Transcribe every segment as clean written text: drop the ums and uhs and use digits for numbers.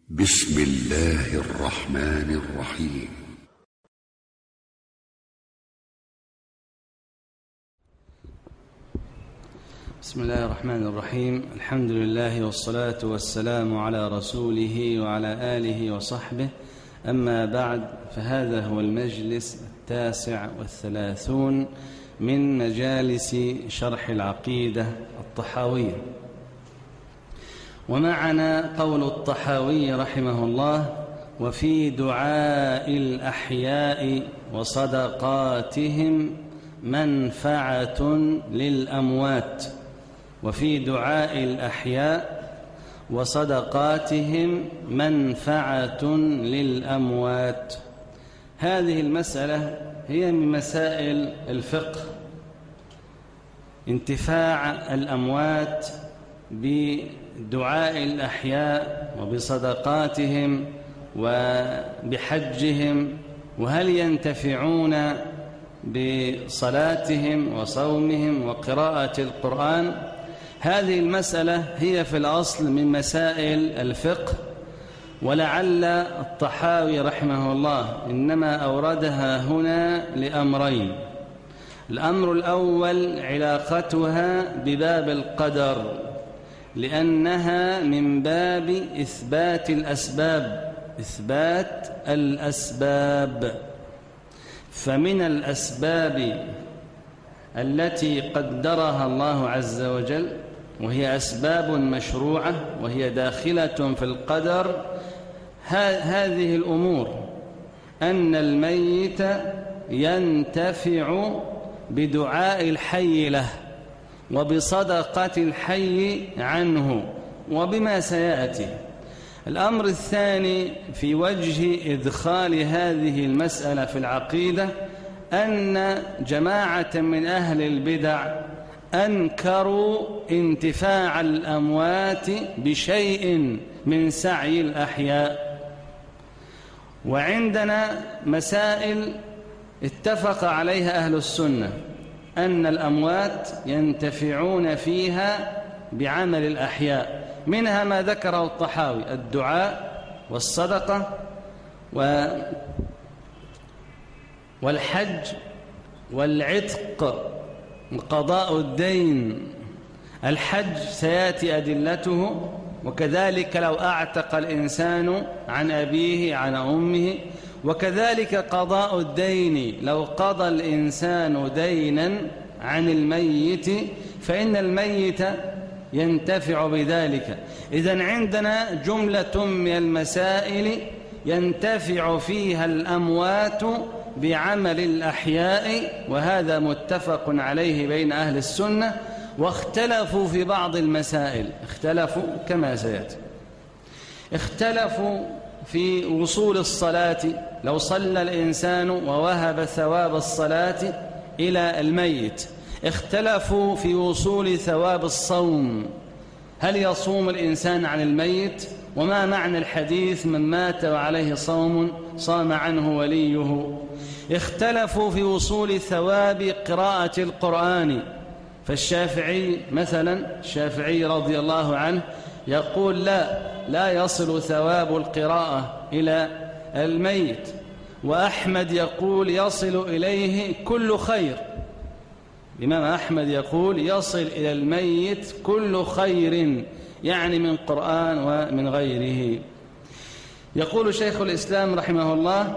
بسم الله الرحمن الرحيم. بسم الله الرحمن الرحيم. الحمد لله والصلاة والسلام على رسوله وعلى آله وصحبه، أما بعد، فهذا هو المجلس 39 من مجالس شرح العقيدة الطحاوية. ومعنا قول الطحاوي رحمه الله: وفي دعاء الأحياء وصدقاتهم منفعة للأموات. وفي دعاء الأحياء وصدقاتهم منفعة للأموات. هذه المسألة هي من مسائل الفقه، انتفاع الأموات بدعاء الأحياء وبصدقاتهم وبحجهم، وهل ينتفعون بصلاتهم وصومهم وقراءة القرآن. هذه المسألة هي في الأصل من مسائل الفقه، ولعل الطحاوي رحمه الله إنما أوردها هنا لأمرين. الأمر الأول علاقتها بباب القدر، لأنها من باب إثبات الأسباب. فمن الأسباب التي قدرها الله عز وجل، وهي أسباب مشروعة وهي داخلة في القدر، هذه الأمور: أن الميت ينتفع بدعاء الحي له وبصدقة الحي عنه وبما سيأتي. الأمر الثاني في وجه إدخال هذه المسألة في العقيدة أن جماعة من أهل البدع أنكروا انتفاع الأموات بشيء من سعي الأحياء. وعندنا مسائل اتفق عليها أهل السنة أن الأموات ينتفعون فيها بعمل الأحياء، منها ما ذكره الطحاوي: الدعاء والصدقة والحج والعتق وقضاء الدين. الحج سيأتي أدلته، وكذلك لو أعتق الإنسان عن أبيه عن أمه، وكذلك قضاء الدين لو قضى الإنسان دينا عن الميت فإن الميت ينتفع بذلك. إذن عندنا جملة من المسائل ينتفع فيها الأموات بعمل الأحياء، وهذا متفق عليه بين أهل السنة. واختلفوا في بعض المسائل، اختلفوا كما سيأتي. اختلفوا في وصول الصلاة، لو صلى الإنسان ووهب ثواب الصلاة إلى الميت. اختلفوا في وصول ثواب الصوم، هل يصوم الإنسان عن الميت؟ وما معنى الحديث: من مات وعليه صوم صام عنه وليه؟ اختلفوا في وصول ثواب قراءة القرآن، فالشافعي مثلا، الشافعي رضي الله عنه يقول لا يصل ثواب القراءة إلى الميت، وأحمد يقول يصل إليه كل خير. الإمام أحمد يقول يصل إلى الميت كل خير، يعني من قرآن ومن غيره. يقول شيخ الإسلام رحمه الله: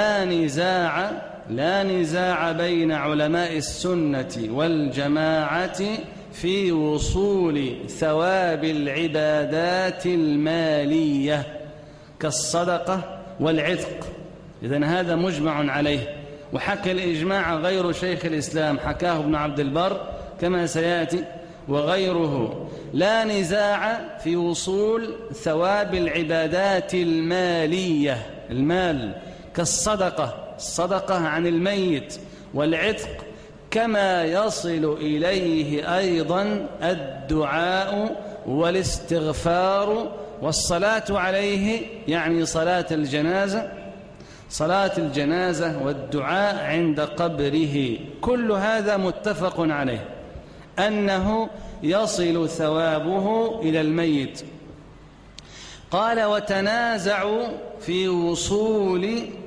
لا نزاع بين علماء السنة والجماعة في وصول ثواب العبادات المالية كالصدقة والعتق. إذن هذا مجمع عليه، وحكى الإجماع غير شيخ الإسلام، حكاه ابن عبد البر كما سيأتي وغيره. لا نزاع في وصول ثواب العبادات المالية، المال، كالصدقة، الصدقة عن الميت، والعتق، كما يصل إليه أيضا الدعاء والاستغفار والصلاة عليه، يعني صلاة الجنازة والدعاء عند قبره. كل هذا متفق عليه أنه يصل ثوابه إلى الميت. قال وتنازعوا في وصول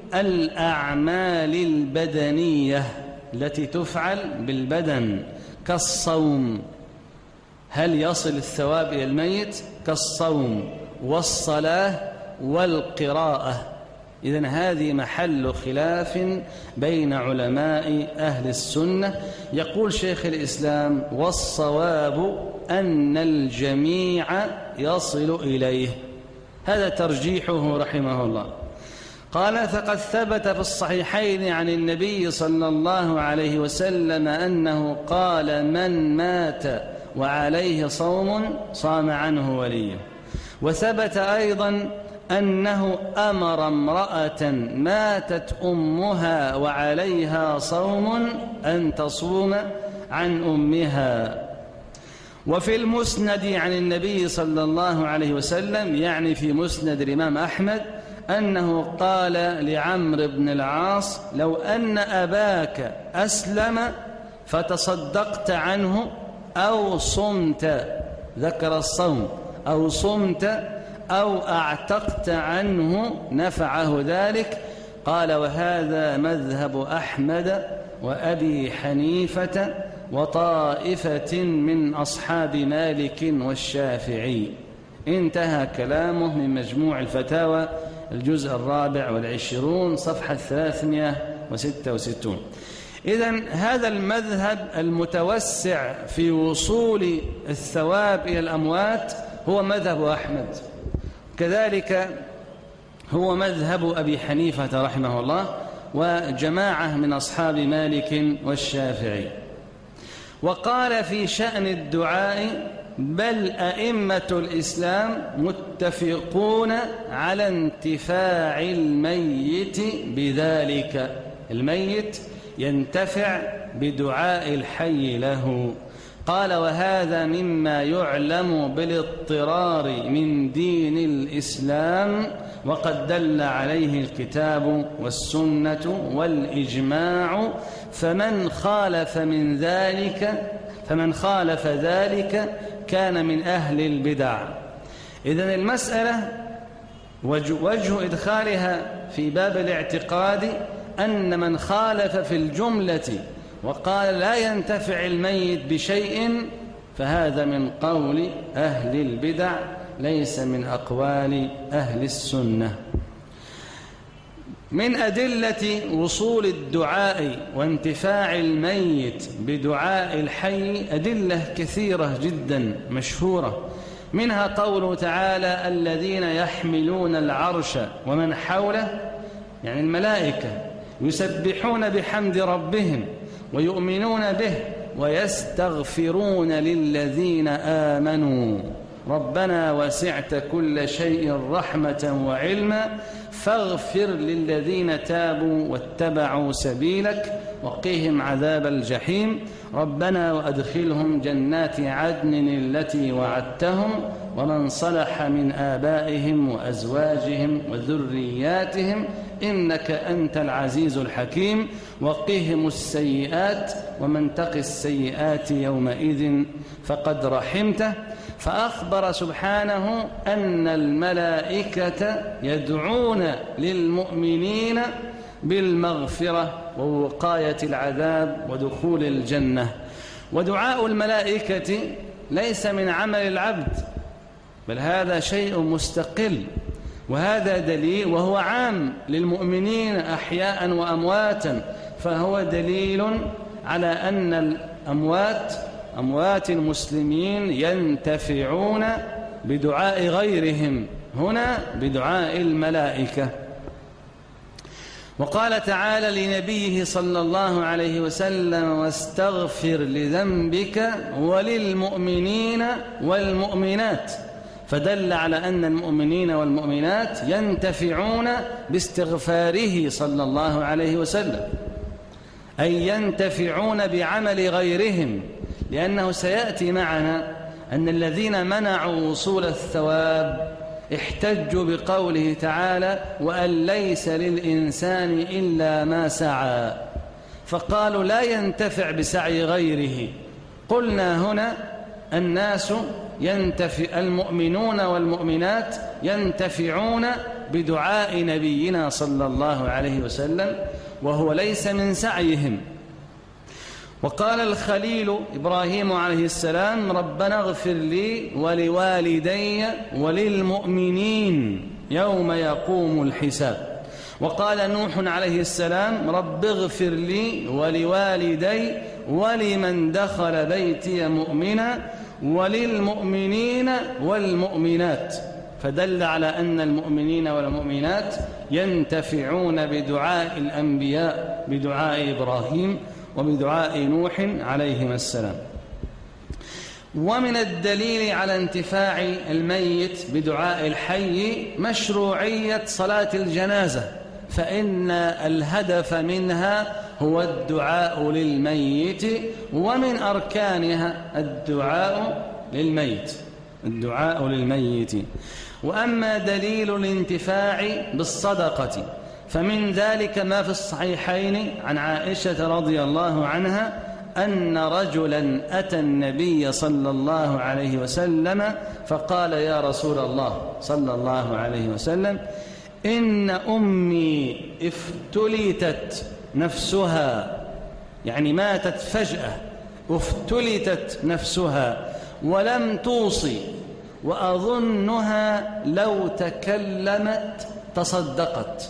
الأعمال البدنية التي تفعل بالبدن كالصوم، هل يصل الثواب إلى الميت؟ كالصوم والصلاة والقراءة. إذن هذه محل خلاف بين علماء أهل السنة. يقول شيخ الإسلام والصواب أن الجميع يصل إليه، هذا ترجيحه رحمه الله. قال فقد ثبت في الصحيحين عن النبي صلى الله عليه وسلم أنه قال من مات وعليه صوم صام عنه وليه. وثبت أيضا أنه أمر امرأة ماتت أمها وعليها صوم أن تصوم عن أمها. وفي المسند عن النبي صلى الله عليه وسلم، يعني في مسند الإمام أحمد، أنه قال لعمرو بن العاص لو أن أباك أسلم فتصدقت عنه أو صمت، ذكر الصوم، أو صمت أو أعتقت عنه نفعه ذلك. قال وهذا مذهب أحمد وأبي حنيفة وطائفة من أصحاب مالك والشافعي. انتهى كلامه من مجموع الفتاوى الجزء 24 صفحة 366. إذن هذا المذهب المتوسع في وصول الثواب إلى الأموات هو مذهب أحمد، كذلك هو مذهب أبي حنيفة رحمه الله وجماعة من أصحاب مالك والشافعي. وقال في شأن الدعاء بل أئمة الإسلام متفقون على انتفاع الميت بذلك، الميت ينتفع بدعاء الحي له. قال وهذا مما يعلم بالاضطرار من دين الإسلام، وقد دل عليه الكتاب والسنة والإجماع، فمن خالف ذلك كان من أهل البدع. إذن المسألة وجه إدخالها في باب الاعتقاد أن من خالف في الجملة وقال لا ينتفع الميت بشيء فهذا من قول أهل البدع ليس من أقوال أهل السنة. من أدلة وصول الدعاء وانتفاع الميت بدعاء الحي أدلة كثيرة جدا مشهورة، منها قوله تعالى الذين يحملون العرش ومن حوله، يعني الملائكة، يسبحون بحمد ربهم ويؤمنون به ويستغفرون للذين آمنوا ربنا وسعت كل شيء رحمة وعلما فاغفر للذين تابوا واتبعوا سبيلك وقهم عذاب الجحيم ربنا وأدخلهم جنات عدن التي وعدتهم ومن صلح من آبائهم وأزواجهم وذرياتهم إنك أنت العزيز الحكيم وقهم السيئات ومن تق السيئات يومئذ فقد رحمته. فأخبر سبحانه أن الملائكة يدعون للمؤمنين بالمغفرة ووقاية العذاب ودخول الجنة. ودعاء الملائكة ليس من عمل العبد، بل هذا شيء مستقل، وهذا دليل وهو عام للمؤمنين أحياء وأمواتا، فهو دليل على أن أموات المسلمين ينتفعون بدعاء غيرهم، هنا بدعاء الملائكة. وقال تعالى لنبيه صلى الله عليه وسلم واستغفر لذنبك وللمؤمنين والمؤمنات، فدل على أن المؤمنين والمؤمنات ينتفعون باستغفاره صلى الله عليه وسلم، أي ينتفعون بعمل غيرهم، لأنه سيأتي معنا أن الذين منعوا وصول الثواب احتجوا بقوله تعالى وأن ليس للإنسان إلا ما سعى، فقالوا لا ينتفع بسعي غيره. قلنا هنا الناس المؤمنون والمؤمنات ينتفعون بدعاء نبينا صلى الله عليه وسلم، وهو ليس من سعيهم. وقال الخليل إبراهيم عليه السلام: ربنا اغفر لي ولوالدي وللمؤمنين يوم يقوم الحساب. وقال نوح عليه السلام: رب اغفر لي ولوالدي ولمن دخل بيتي مؤمنا وللمؤمنين والمؤمنات. فدل على أن المؤمنين والمؤمنات ينتفعون بدعاء الأنبياء، بدعاء إبراهيم وبدعاء نوح عليهما السلام. ومن الدليل على انتفاع الميت بدعاء الحي مشروعية صلاة الجنازة، فإن الهدف منها هو الدعاء للميت، ومن أركانها الدعاء للميت. وأما دليل الانتفاع بالصدقة فمن ذلك ما في الصحيحين عن عائشة رضي الله عنها أن رجلا أتى النبي صلى الله عليه وسلم فقال: يا رسول الله صلى الله عليه وسلم، إن أمي افتلتت نفسها، يعني ماتت فجأة، افتلتت نفسها ولم توصي، وأظنها لو تكلمت تصدقت،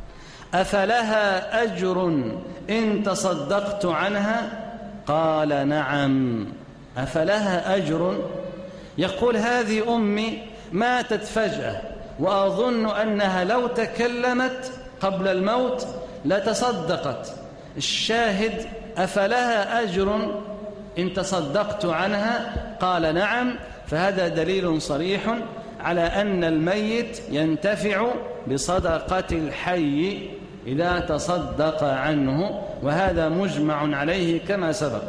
أفلها أجر إن تصدقت عنها؟ قال: نعم. أفلها أجر؟ يقول: هذه أمي ماتت فجأة، وأظن أنها لو تكلمت قبل الموت لتصدقت. الشاهد: أفلها أجر إن تصدقت عنها؟ قال: نعم. فهذا دليل صريح على أن الميت ينتفع بصدقة الحي إذا تصدق عنه، وهذا مجمع عليه كما سبق.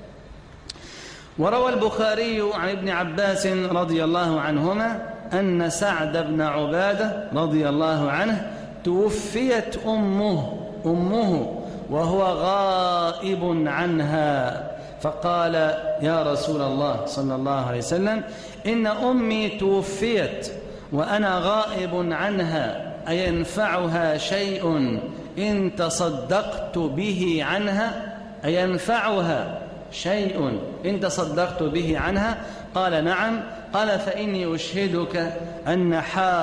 وروى البخاري عن ابن عباس رضي الله عنهما أن سعد بن عبادة رضي الله عنه توفيت أمه وهو غائب عنها، فقال: يا رسول الله صلى الله عليه وسلم، إن أمي توفيت وأنا غائب عنها، أينفعها شيء إن تصدقت به عنها؟ أينفعها شيء إن تصدقت به عنها؟ قال: نعم. قال: فإني أشهدك أن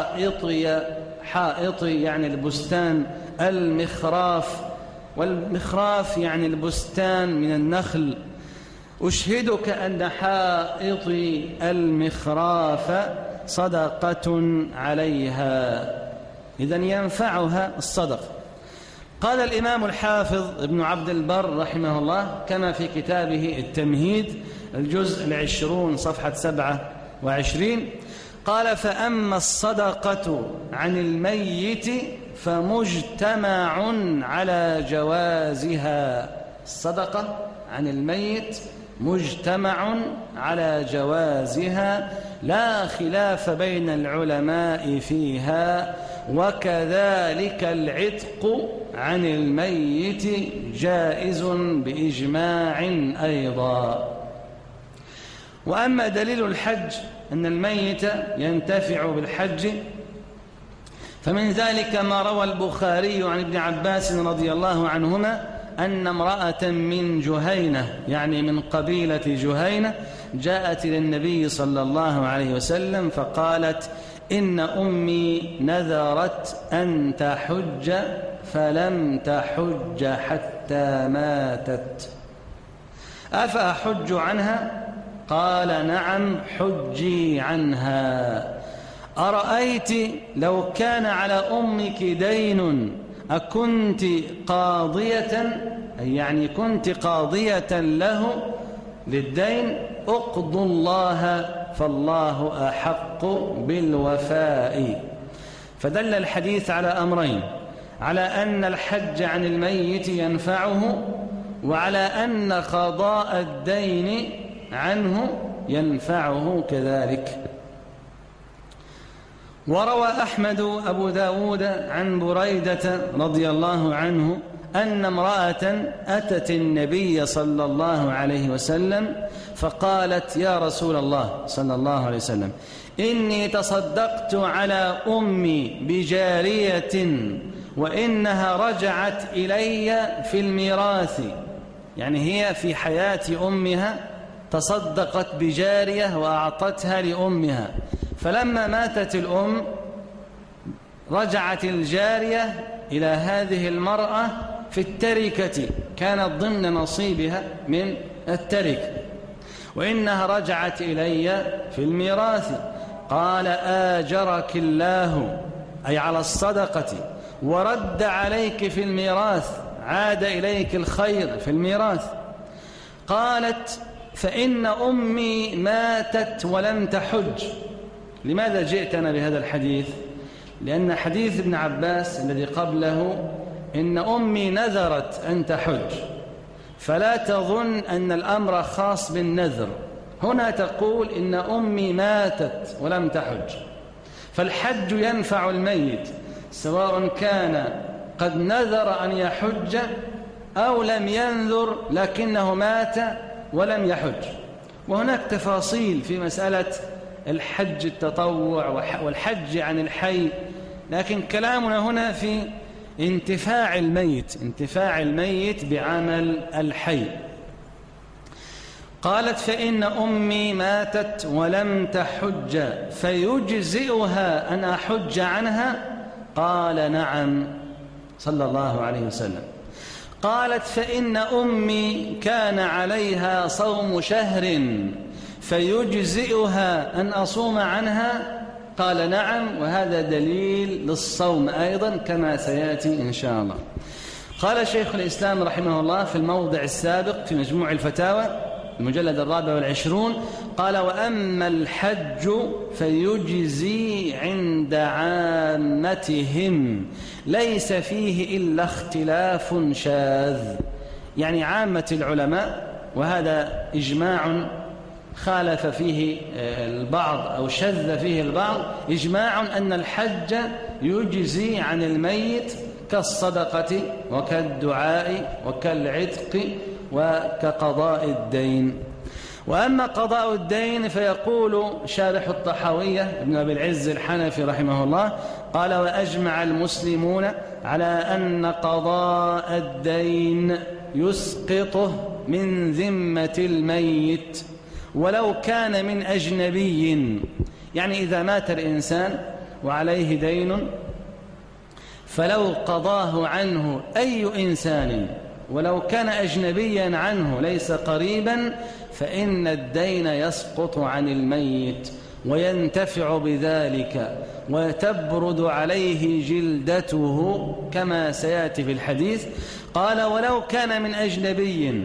حائطي يعني البستان، المخراف، والمخراف يعني البستان من النخل، أشهدك أن حائطي المخراف صدقة عليها، إذن ينفعها الصدقة. قال الإمام الحافظ ابن عبد البر رحمه الله كما في كتابه التمهيد الجزء 20 صفحة 27، قال: فأما الصدقة عن الميت فمجتمع على جوازها. الصدقة عن الميت مجتمع على جوازها، لا خلاف بين العلماء فيها، وكذلك العتق عن الميت جائز بإجماع أيضا. وأما دليل الحج أن الميت ينتفع بالحج فمن ذلك ما روى البخاري عن ابن عباس رضي الله عنهما أن امرأة من جهينة، يعني من قبيلة جهينة، جاءت إلى النبي صلى الله عليه وسلم فقالت: إن أمي نذرت أن تحج فلم تحج حتى ماتت، أفأحج عنها؟ قال: نعم، حجي عنها. أرأيت لو كان على أمك دين أكنت قاضية، يعني كنت قاضية له للدين؟ اقضوا الله فالله أحق بالوفاء. فدل الحديث على أمرين: على أن الحج عن الميت ينفعه، وعلى أن قضاء الدين عنه ينفعه كذلك. وروى أحمد أبو داود عن بريدة رضي الله عنه أن امرأة أتت النبي صلى الله عليه وسلم فقالت: يا رسول الله صلى الله عليه وسلم، إني تصدقت على أمي بجارية وإنها رجعت إلي في الميراث، يعني هي في حياة أمها تصدقت بجارية وأعطتها لأمها، فلما ماتت الأم رجعت الجارية إلى هذه المرأة في التركة، كانت ضمن نصيبها من التركة، وإنها رجعت إلي في الميراث. قال آجرك الله، أي على الصدقة، ورد عليك في الميراث، عاد إليك الخير في الميراث. قالت فإن أمي ماتت ولم تحج. لماذا جئتنا بهذا الحديث؟ لأن حديث ابن عباس الذي قبله إن أمي نذرت أن تحج، فلا تظن أن الأمر خاص بالنذر، هنا تقول إن أمي ماتت ولم تحج، فالحج ينفع الميت سواء كان قد نذر أن يحج أو لم ينذر لكنه مات ولم يحج. وهناك تفاصيل في مسألة الحج التطوع والحج عن الحي، لكن كلامنا هنا في انتفاع الميت بعمل الحي. قالت فإن أمي ماتت ولم تحج فيجزئها أن أحج عنها؟ قال نعم، صلى الله عليه وسلم. قالت فإن أمي كان عليها صوم شهر فيجزئها أن أصوم عنها؟ قال نعم، وهذا دليل للصوم أيضا كما سيأتي إن شاء الله. قال شيخ الإسلام رحمه الله في الموضع السابق في مجموع الفتاوى المجلد 24، قال وأما الحج فيجزي عند عامتهم ليس فيه إلا اختلاف شاذ، يعني عامة العلماء، وهذا إجماع خالف فيه البعض أو شذ فيه البعض، إجماع أن الحج يجزي عن الميت كالصدقة وكالدعاء وكالعتق وكقضاء الدين. وأما قضاء الدين فيقول شارح الطحاوية ابن أبي العز الحنفي رحمه الله، قال وأجمع المسلمون على أن قضاء الدين يسقطه من ذمة الميت ولو كان من أجنبي، يعني إذا مات الإنسان وعليه دين فلو قضاه عنه أي إنسان ولو كان أجنبيا عنه ليس قريبا فإن الدين يسقط عن الميت وينتفع بذلك وتبرد عليه جلدته كما سيأتي في الحديث. قال ولو كان من أجنبي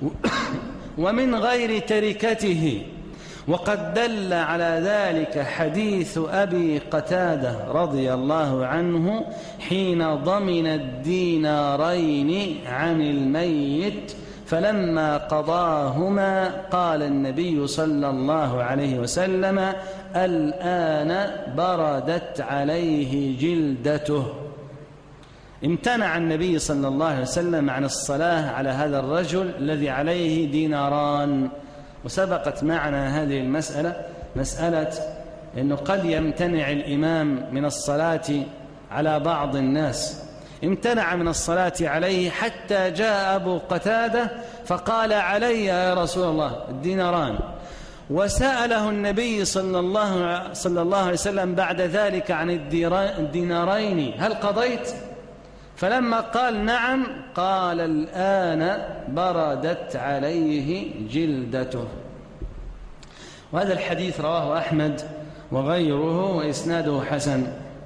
ومن غير تركته، وقد دل على ذلك حديث أبي قتادة رضي الله عنه حين ضمن الدينارين عن الميت فلما قضاهما قال النبي صلى الله عليه وسلم الآن بردت عليه جلدته. امتنع النبي صلى الله عليه وسلم عن الصلاة على هذا الرجل الذي عليه ديناران. وسبقت معنا هذه المسألة، مسألة أنه قد يمتنع الإمام من الصلاة على بعض الناس، امتنع من الصلاة عليه حتى جاء أبو قتادة فقال علي يا رسول الله الديناران، وسأله النبي صلى الله عليه وسلم بعد ذلك عن الدينارين هل قضيت؟ فلما قال نعم قال الآن بردت عليه جلدته. وهذا الحديث رواه أحمد وغيره وإسناده حسن.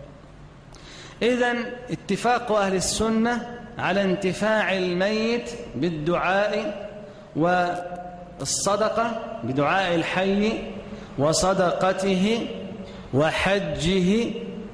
إذن اتفاق أهل السنة على انتفاع الميت بالدعاء والصدقة، بدعاء الحي وصدقته وحجه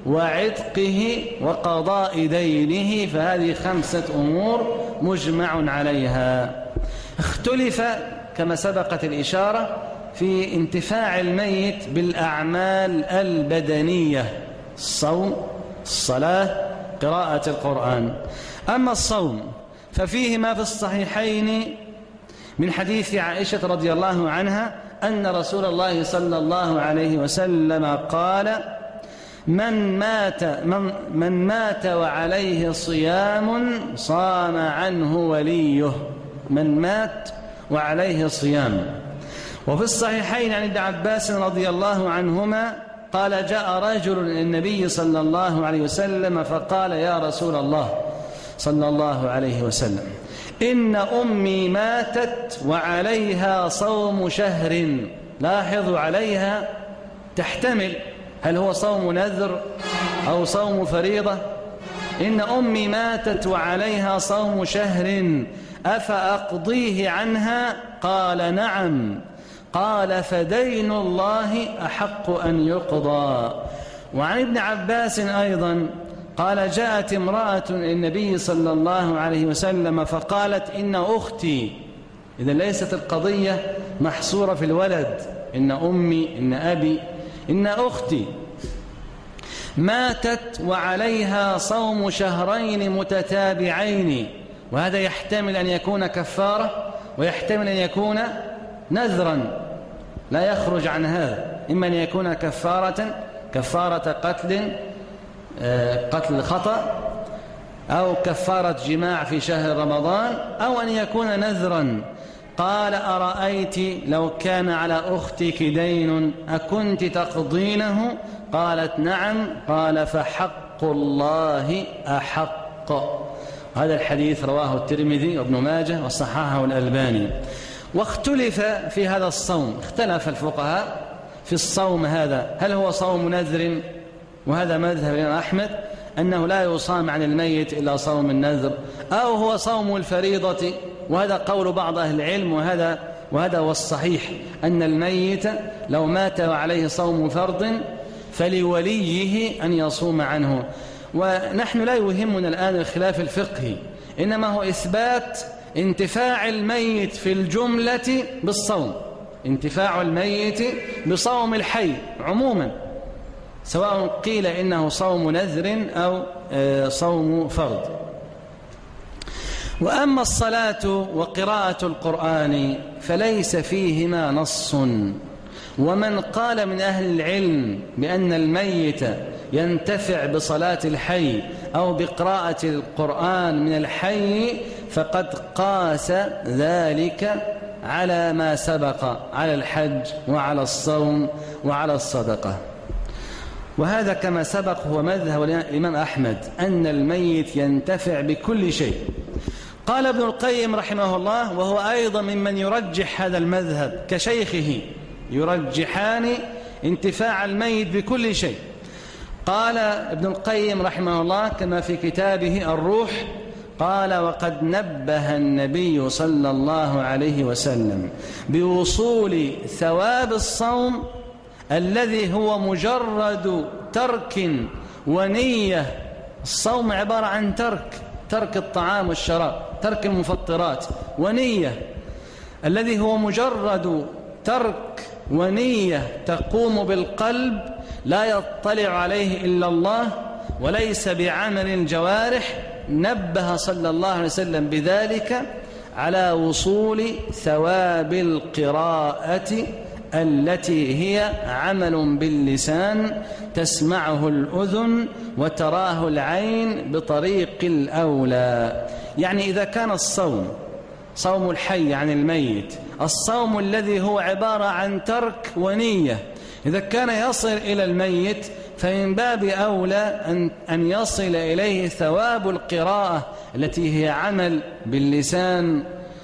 وعتقه وقضاء دينه، فهذه 5 أمور مجمع عليها. اختلف كما سبقت الإشارة في انتفاع الميت بالأعمال البدنية، الصوم، الصلاة، قراءة القرآن. أما الصوم ففيه ما في الصحيحين من حديث عائشة رضي الله عنها أن رسول الله صلى الله عليه وسلم قال: من مات وعليه صيام صام عنه وليه. من مات وعليه صيام. وفي الصحيحين عن ابن عباس رضي الله عنهما قال: جاء رجل إلى النبي صلى الله عليه وسلم فقال: يا رسول الله صلى الله عليه وسلم، إن أمي ماتت وعليها صوم شهر. لاحظوا، عليها تحتمل هل هو صوم نذر أو صوم فريضة. إن أمي ماتت وعليها صوم شهر أفأقضيه عنها؟ قال: نعم. قال: فدين الله أحق أن يقضى. وعن ابن عباس أيضا قال: جاءت امرأة النبي صلى الله عليه وسلم فقالت: إن أختي، إذا ليست القضية محصورة في الولد، إن أمي، إن أبي، إن أختي ماتت وعليها صوم شهرين متتابعين. وهذا يحتمل أن يكون كفارة ويحتمل أن يكون نذرا، لا يخرج عن هذا. إما أن يكون كفارة قتل خطأ، أو كفارة جماع في شهر رمضان، أو أن يكون نذرا. قال: أرأيت لو كان على أختك دين أكنت تقضينه؟ قالت: نعم. قال: فحق الله أحق. هذا الحديث رواه الترمذي وابن ماجه وصححه الألباني. واختلف في هذا الصوم، اختلف الفقهاء في الصوم هذا، هل هو صوم نذر؟ وهذا مذهب الإمام أحمد أنه لا يصام عن الميت إلا صوم النذر، أو هو صوم الفريضة، وهذا قول بعض أهل العلم، وهذا هو الصحيح، أن الميت لو مات وعليه صوم فرض فلوليه أن يصوم عنه. ونحن لا يهمنا الآن الخلاف الفقهي، إنما هو إثبات انتفاع الميت في الجملة بالصوم، انتفاع الميت بصوم الحي عموما، سواء قيل إنه صوم نذر أو صوم فرض. وأما الصلاة وقراءة القرآن فليس فيهما نص. ومن قال من أهل العلم بأن الميت ينتفع بصلاة الحي أو بقراءة القرآن من الحي فقد قاس ذلك على ما سبق، على الحج وعلى الصوم وعلى الصدقة. وهذا كما سبق هو مذهب الإمام أحمد، أن الميت ينتفع بكل شيء. قال ابن القيم رحمه الله، وهو أيضا ممن يرجح هذا المذهب كشيخه، يرجحان انتفاع الميت بكل شيء. قال ابن القيم رحمه الله كما في كتابه الروح، قال: وقد نبه النبي صلى الله عليه وسلم بوصول ثواب الصوم الذي هو مجرد ترك ونية. الصوم عبارة عن ترك الطعام والشراب، ترك المفطرات ونية، الذي هو مجرد ترك ونية تقوم بالقلب لا يطلع عليه إلا الله وليس بعمل الجوارح. نبه صلى الله عليه وسلم بذلك على وصول ثواب القراءة التي هي عمل باللسان تسمعه الأذن وتراه العين بطريق الأولى. يعني إذا كان صوم الحي عن الميت، الصوم الذي هو عبارة عن ترك ونية، إذا كان يصل إلى الميت فمن باب أولى أن يصل إليه ثواب القراءة التي هي عمل باللسان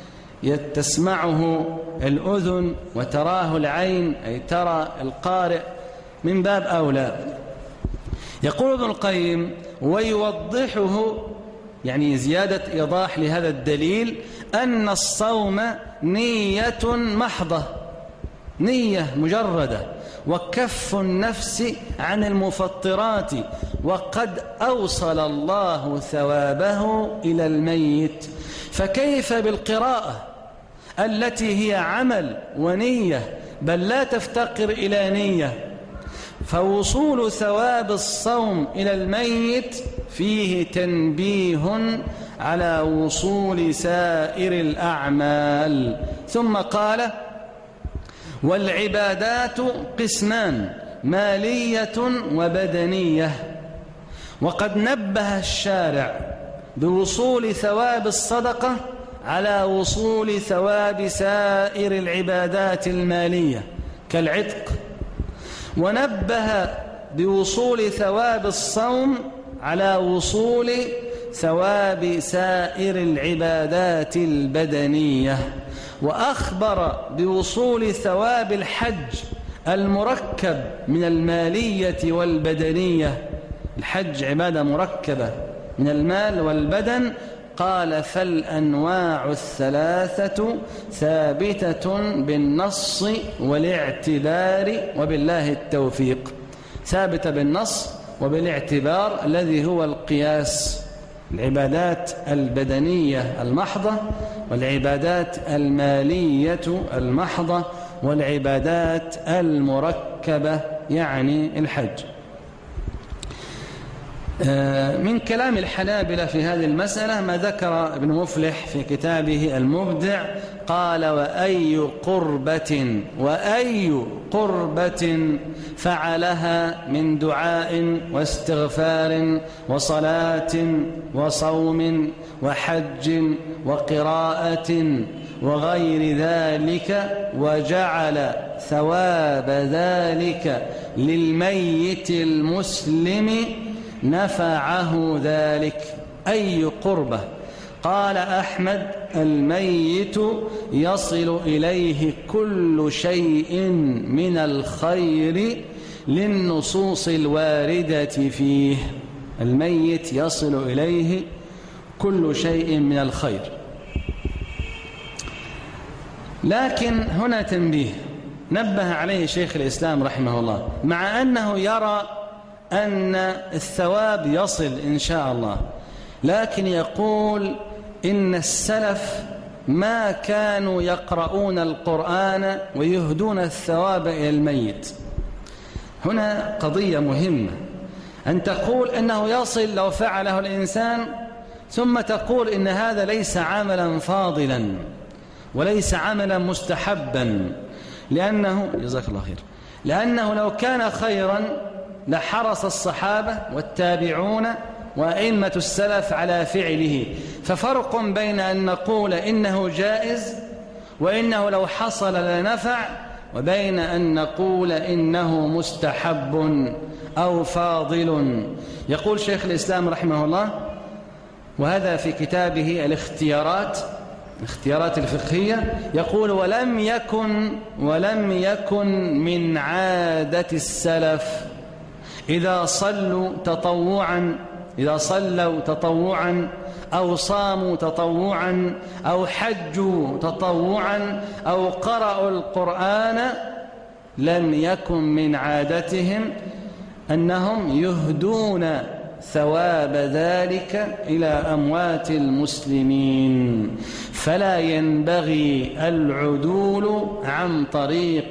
تسمعه الأذن وتراه العين، أي ترى القارئ، من باب أولى. يقول ابن القيم: ويوضحه، يعني زيادة إيضاح لهذا الدليل، أن الصوم نية محضة، نية مجردة، وكف النفس عن المفطرات، وقد أوصل الله ثوابه إلى الميت. فكيف بالقراءة التي هي عمل ونية بل لا تفتقر إلى نية؟ فوصول ثواب الصوم إلى الميت فيه تنبيه على وصول سائر الأعمال. ثم قال: والعبادات قسمان: مالية وبدنية. وقد نبه الشارع بوصول ثواب الصدقة على وصول ثواب سائر العبادات المالية كالعتق، ونبه بوصول ثواب الصوم على وصول ثواب سائر العبادات البدنية، وأخبر بوصول ثواب الحج المركب من المالية والبدنية. الحج عبادة مركبة من المال والبدن. قال: فالأنواع الثلاثة ثابتة بالنص والاعتبار وبالله التوفيق. ثابتة بالنص وبالاعتبار الذي هو القياس: العبادات البدنية المحضة، والعبادات المالية المحضة، والعبادات المركبة يعني الحج. من كلام الحنابلة في هذه المسألة ما ذكر ابن مفلح في كتابه المبدع. قال: وأي قربة فعلها من دعاء واستغفار وصلاة وصوم وحج وقراءة وغير ذلك، وجعل ثواب ذلك للميت المسلم، نفعه ذلك. أي قربة؟ قال أحمد: الميت يصل إليه كل شيء من الخير للنصوص الواردة فيه. الميت يصل إليه كل شيء من الخير. لكن هنا تنبيه نبه عليه شيخ الإسلام رحمه الله، مع أنه يرى أن الثواب يصل إن شاء الله، لكن يقول إن السلف ما كانوا يقرؤون القرآن ويهدون الثواب إلى الميت. هنا قضية مهمة، أن تقول إنه يصل لو فعله الإنسان، ثم تقول إن هذا ليس عملا فاضلا وليس عملا مستحبا، لأنه جزاك الله خير، لأنه لو كان خيرا لحرص الصحابة والتابعون وأئمة السلف على فعله. ففرق بين أن نقول إنه جائز وإنه لو حصل لنفع، وبين أن نقول إنه مستحب أو فاضل. يقول شيخ الإسلام رحمه الله، وهذا في كتابه الاختيارات الفقهية، يقول: ولم يكن من عادة السلف إذا صلوا تطوعا أو صاموا تطوعا أو حجوا تطوعا أو قرأوا القرآن، لم يكن من عادتهم أنهم يهدون ثواب ذلك إلى أموات المسلمين، فلا ينبغي العدول عن طريق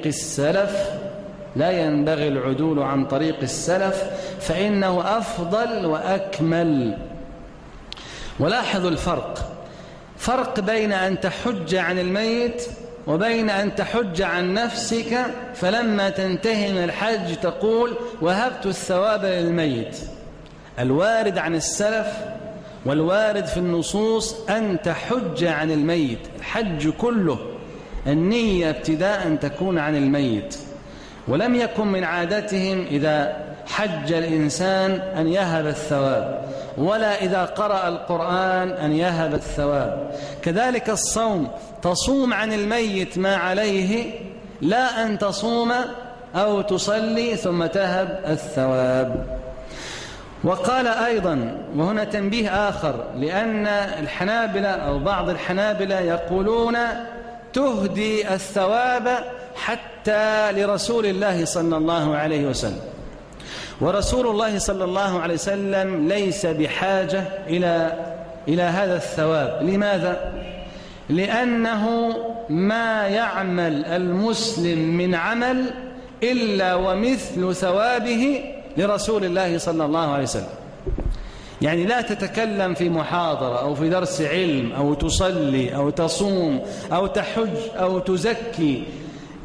السلف، فإنه أفضل وأكمل. ولاحظوا فرق بين أن تحج عن الميت وبين أن تحج عن نفسك، فلما تنتهي من الحج تقول: وهبت الثواب للميت. الوارد عن السلف والوارد في النصوص أن تحج عن الميت. الحج كله النية ابتداء تكون عن الميت، ولم يكن من عادتهم إذا حج الإنسان أن يهب الثواب، ولا إذا قرأ القرآن أن يهب الثواب. كذلك الصوم، تصوم عن الميت ما عليه، لا أن تصوم أو تصلي ثم تهب الثواب. وقال أيضا، وهنا تنبيه آخر، لأن الحنابلة أو بعض الحنابلة يقولون تهدي الثواب حتى لرسول الله صلى الله عليه وسلم، ورسول الله صلى الله عليه وسلم ليس بحاجة إلى هذا الثواب. لماذا؟ لأنه ما يعمل المسلم من عمل إلا ومثل ثوابه لرسول الله صلى الله عليه وسلم. يعني لا تتكلم في محاضرة أو في درس علم أو تصلي أو تصوم أو تحج أو تزكي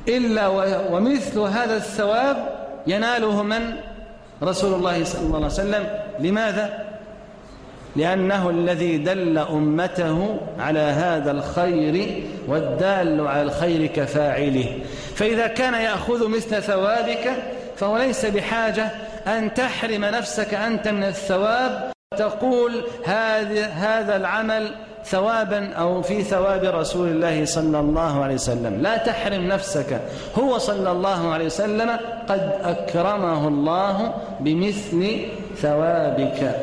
إلا ومثل هذا الثواب يناله من؟ رسول الله صلى الله عليه وسلم. لماذا؟ لأنه الذي دل أمته على هذا الخير، والدال على الخير كفاعله. فإذا كان يأخذ مثل ثوابك فهو ليس بحاجة أن تحرم نفسك أنت من الثواب، تقول هذا العمل ثوابا أو في ثواب رسول الله صلى الله عليه وسلم. لا تحرم نفسك، هو صلى الله عليه وسلم قد أكرمه الله بمثل ثوابك.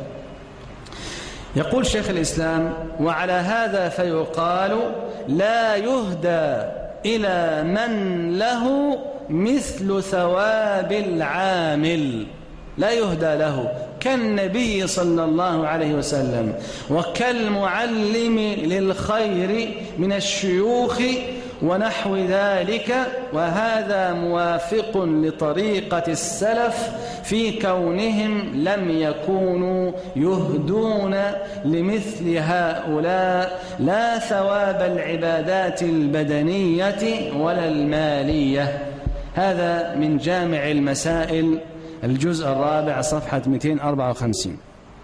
يقول شيخ الإسلام: وعلى هذا فيقال لا يهدى إلى من له مثل ثواب العامل، لا يهدى له كالنبي صلى الله عليه وسلم وكالمعلم للخير من الشيوخ ونحو ذلك. وهذا موافق لطريقة السلف في كونهم لم يكونوا يهدون لمثل هؤلاء لا ثواب العبادات البدنية ولا المالية. هذا من جامع المسائل الجزء الرابع صفحة 254.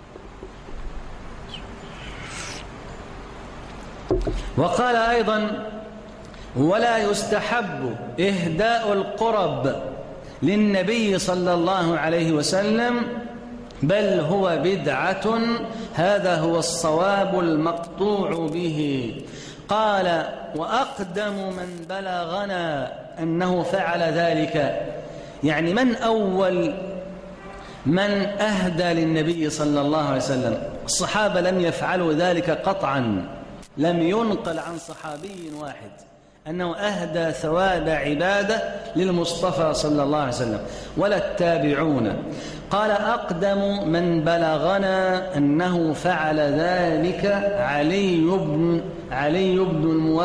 وقال أيضا: ولا يستحب إهداء القرب للنبي صلى الله عليه وسلم، بل هو بدعة، هذا هو الصواب المقطوع به. قال: وأقدم من بلغنا أنه فعل ذلك، يعني من أول من أهدى للنبي صلى الله عليه وسلم؟ الصحابة لم يفعلوا ذلك قطعا، لم ينقل عن صحابي واحد أنه أهدى ثواب عبادة للمصطفى صلى الله عليه وسلم، ولا التابعون. قال: أقدم من بلغنا أنه فعل ذلك علي بن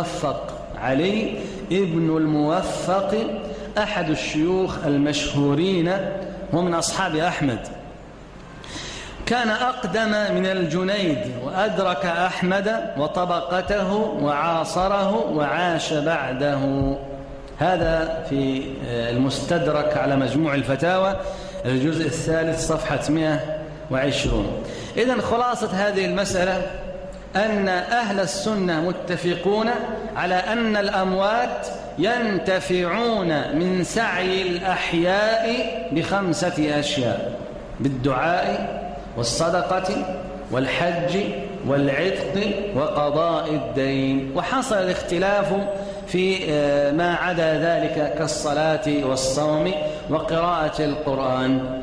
الموفق أحد الشيوخ المشهورين ومن أصحاب أحمد. كان أقدم من الجنيد وأدرك أحمد وطبقته وعاصره وعاش بعده. هذا في المستدرك على مجموع الفتاوى الجزء الثالث صفحة 120. إذن خلاصة هذه المسألة أن أهل السنة متفقون على أن الأموات ينتفعون من سعي الأحياء ب5 أشياء: بالدعاء والصدقة والحج والعتق وقضاء الدين. وحصل الاختلاف في ما عدا ذلك كالصلاة والصوم وقراءة القرآن.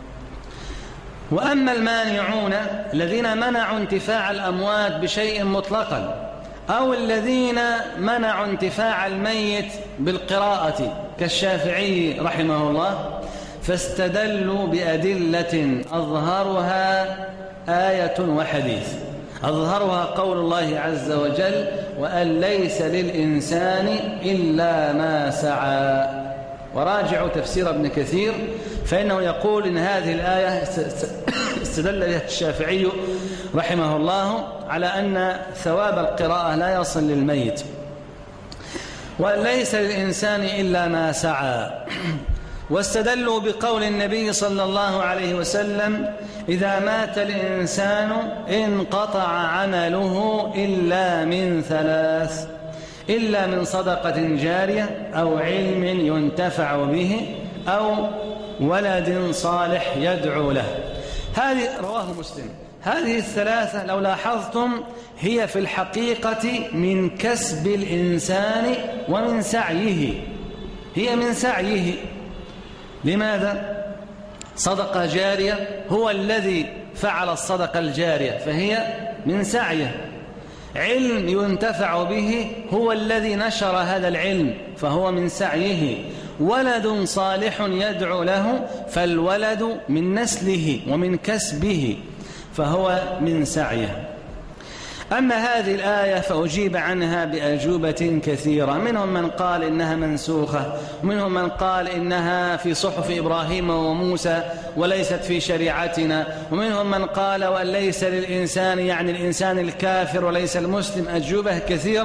وأما المانعون الذين منعوا انتفاع الأموات بشيء مطلقا، أو الذين منعوا انتفاع الميت بالقراءة كالشافعي رحمه الله، فاستدلوا بأدلة أظهرها آية وحديث. أظهرها قول الله عز وجل: وأن ليس للإنسان إلا ما سعى. وراجعوا تفسير ابن كثير فإنه يقول إن هذه الآية استدل بها الشافعي رحمه الله على أن ثواب القراءة لا يصل للميت، وأن ليس للإنسان إلا ما سعى. واستدلوا بقول النبي صلى الله عليه وسلم: إذا مات الإنسان انقطع عمله إلا من 3: إلا من صدقة جارية أو علم ينتفع به أو ولد صالح يدعو له. هذه رواه مسلم. هذه ال3 لو لاحظتم هي في الحقيقة من كسب الإنسان ومن سعيه، هي من سعيه. لماذا؟ صدقة جارية، هو الذي فعل الصدقة الجارية فهي من سعيه. علم ينتفع به، هو الذي نشر هذا العلم فهو من سعيه. ولد صالح يدعو له، فالولد من نسله ومن كسبه فهو من سعيه. أما هذه الآية فأجيب عنها بأجوبة كثيرة، منهم من قال إنها منسوخة، ومنهم من قال إنها في صحف إبراهيم وموسى وليست في شريعتنا، ومنهم من قال وأن ليس للإنسان يعني الإنسان الكافر وليس المسلم. أجوبة كثيرة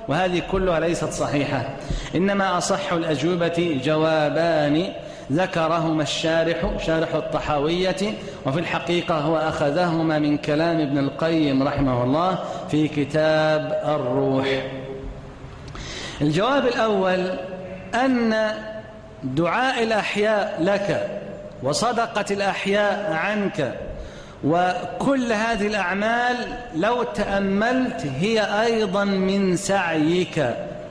وهذه كلها ليست صحيحة، إنما أصح الأجوبة جوابان ذكرهما شارح الطحاوية، وفي الحقيقة هو أخذهما من كلام ابن القيم رحمه الله في كتاب الروح. الجواب الأول أن دعاء الأحياء لك وصدقة الأحياء عنك وكل هذه الأعمال لو تأملت هي أيضا من سعيك.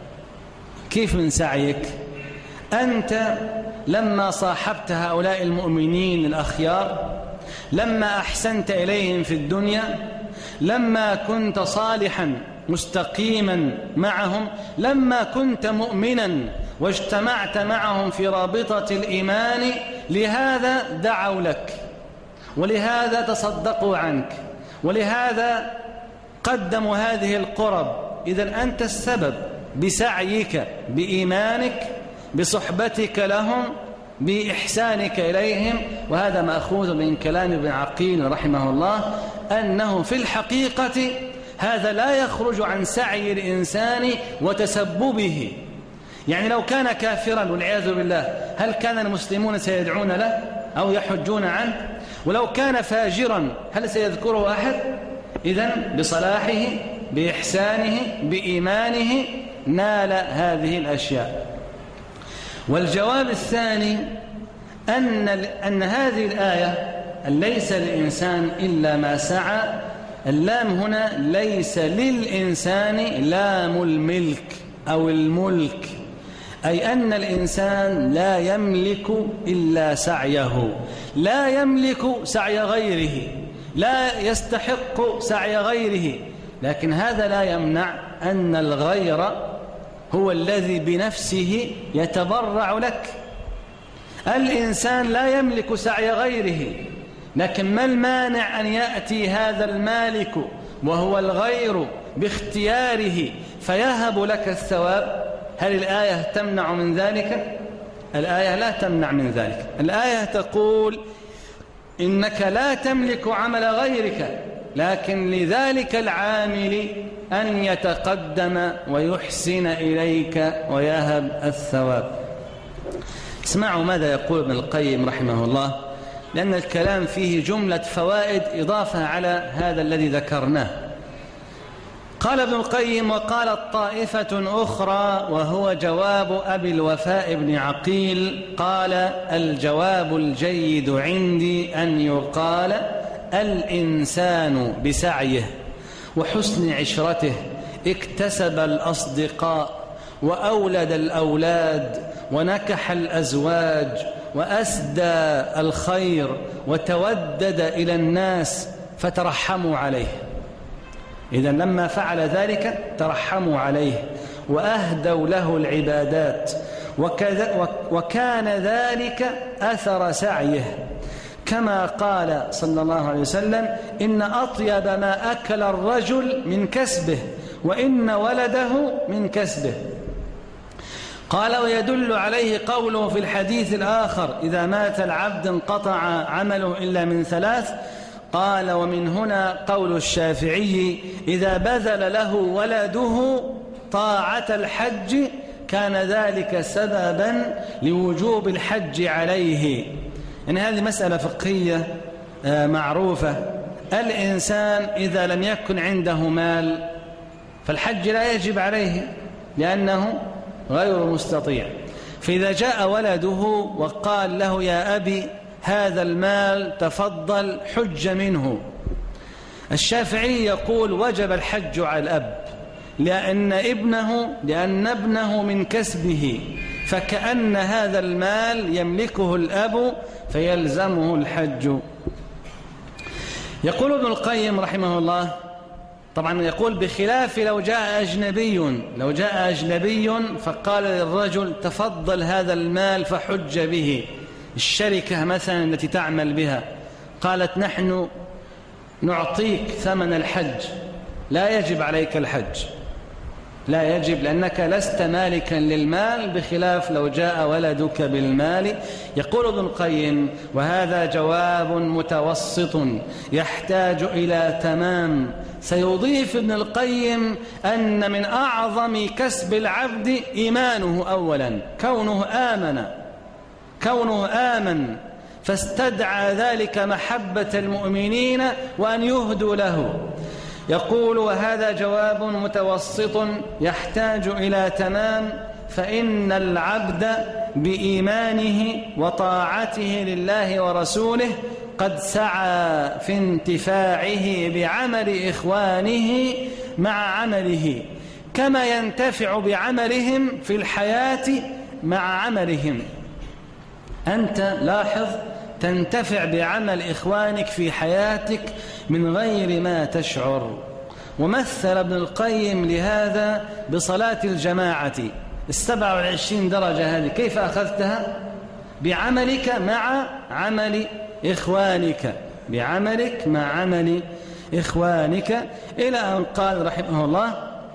كيف من سعيك؟ أنت لما صاحبت هؤلاء المؤمنين الأخيار، لما أحسنت إليهم في الدنيا، لما كنت صالحا مستقيما معهم، لما كنت مؤمنا واجتمعت معهم في رابطة الإيمان، لهذا دعوا لك، ولهذا تصدقوا عنك، ولهذا قدموا هذه القرب. إذن أنت السبب بسعيك، بإيمانك، بصحبتك لهم، بإحسانك إليهم. وهذا مأخوذ من كلام ابن عقيل رحمه الله، أنه في الحقيقة هذا لا يخرج عن سعي الإنسان وتسببه. يعني لو كان كافرا والعياذ بالله، هل كان المسلمون سيدعون له أو يحجون عنه؟ ولو كان فاجرا هل سيذكره أحد؟ إذن بصلاحه، بإحسانه، بإيمانه نال هذه الأشياء. والجواب الثاني أن هذه الآية ليس للإنسان إلا ما سعى، اللام هنا ليس للإنسان لام الملك أو الملك، أي أن الإنسان لا يملك إلا سعيه، لا يملك سعي غيره، لا يستحق سعي غيره. لكن هذا لا يمنع أن الغير هو الذي بنفسه يتبرع لك. الإنسان لا يملك سعي غيره، لكن ما المانع أن يأتي هذا المالك وهو الغير باختياره فيهب لك الثواب؟ هل الآية تمنع من ذلك؟ الآية لا تمنع من ذلك. الآية تقول إنك لا تملك عمل غيرك، لكن لذلك العامل أن يتقدم ويحسن إليك ويهب الثواب. اسمعوا ماذا يقول ابن القيم رحمه الله، لأن الكلام فيه جملة فوائد إضافة على هذا الذي ذكرناه. قال ابن القيم: وقالت طائفة أخرى، وهو جواب أبي الوفاء بن عقيل، قال: الجواب الجيد عندي أن يقال الإنسان بسعيه وحسن عشرته اكتسب الأصدقاء وأولد الأولاد ونكح الأزواج وأسدى الخير وتودد إلى الناس فترحموا عليه. إذن لما فعل ذلك ترحموا عليه وأهدوا له العبادات، وكان ذلك أثر سعيه، كما قال صلى الله عليه وسلم: إن أطيب ما أكل الرجل من كسبه وإن ولده من كسبه. قال: ويدل عليه قوله في الحديث الآخر: إذا مات العبد انقطع عمله إلا من ثلاث. قال: ومن هنا قول الشافعي: إذا بذل له ولده طاعة الحج كان ذلك سببا لوجوب الحج عليه. إن هذه مسألة فقهية معروفة. الإنسان إذا لم يكن عنده مال فالحج لا يجب عليه لأنه غير مستطيع. فإذا جاء ولده وقال له: يا أبي هذا المال تفضل حج منه، الشافعي يقول: وجب الحج على الأب، لأن ابنه من كسبه، فكأن هذا المال يملكه الأب فيلزمه الحج. يقول ابن القيم رحمه الله، طبعا يقول بخلاف لو جاء أجنبي فقال للرجل: تفضل هذا المال فحج به. الشركة مثلا التي تعمل بها قالت: نحن نعطيك ثمن الحج، لا يجب عليك الحج، لا يجب، لأنك لست مالكا للمال، بخلاف لو جاء ولدك بالمال. يقول ابن القيم: وهذا جواب متوسط يحتاج إلى تمام سيضيف ابن القيم أن من أعظم كسب العبد إيمانه أولا، كونه آمن فاستدعى ذلك محبة المؤمنين وأن يهدوا له. يقول: وهذا جواب متوسط يحتاج إلى تمام، فإن العبد بإيمانه وطاعته لله ورسوله قد سعى في انتفاعه بعمل إخوانه مع عمله، كما ينتفع بعملهم في الحياة مع عملهم. أنت لاحظ تنتفع بعمل إخوانك في حياتك من غير ما تشعر. ومثل ابن القيم لهذا بصلاة الجماعة 27 درجة هذه، كيف أخذتها؟ بعملك مع عمل إخوانك، بعملك مع عمل إخوانك، إلى أن قال رحمه الله: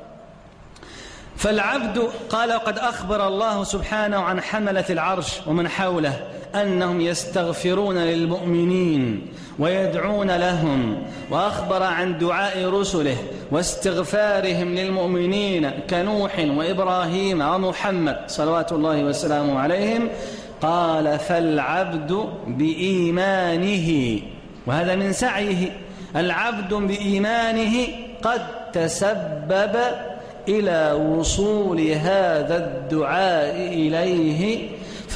فالعبد قال: وقد أخبر الله سبحانه عن حملة العرش ومن حوله أنهم يستغفرون للمؤمنين ويدعون لهم، وأخبر عن دعاء رسله واستغفارهم للمؤمنين كنوح وإبراهيم ومحمد صلوات الله وسلامه عليهم. قال: فالعبد بإيمانه، وهذا من سعيه، العبد بإيمانه قد تسبب إلى وصول هذا الدعاء إليه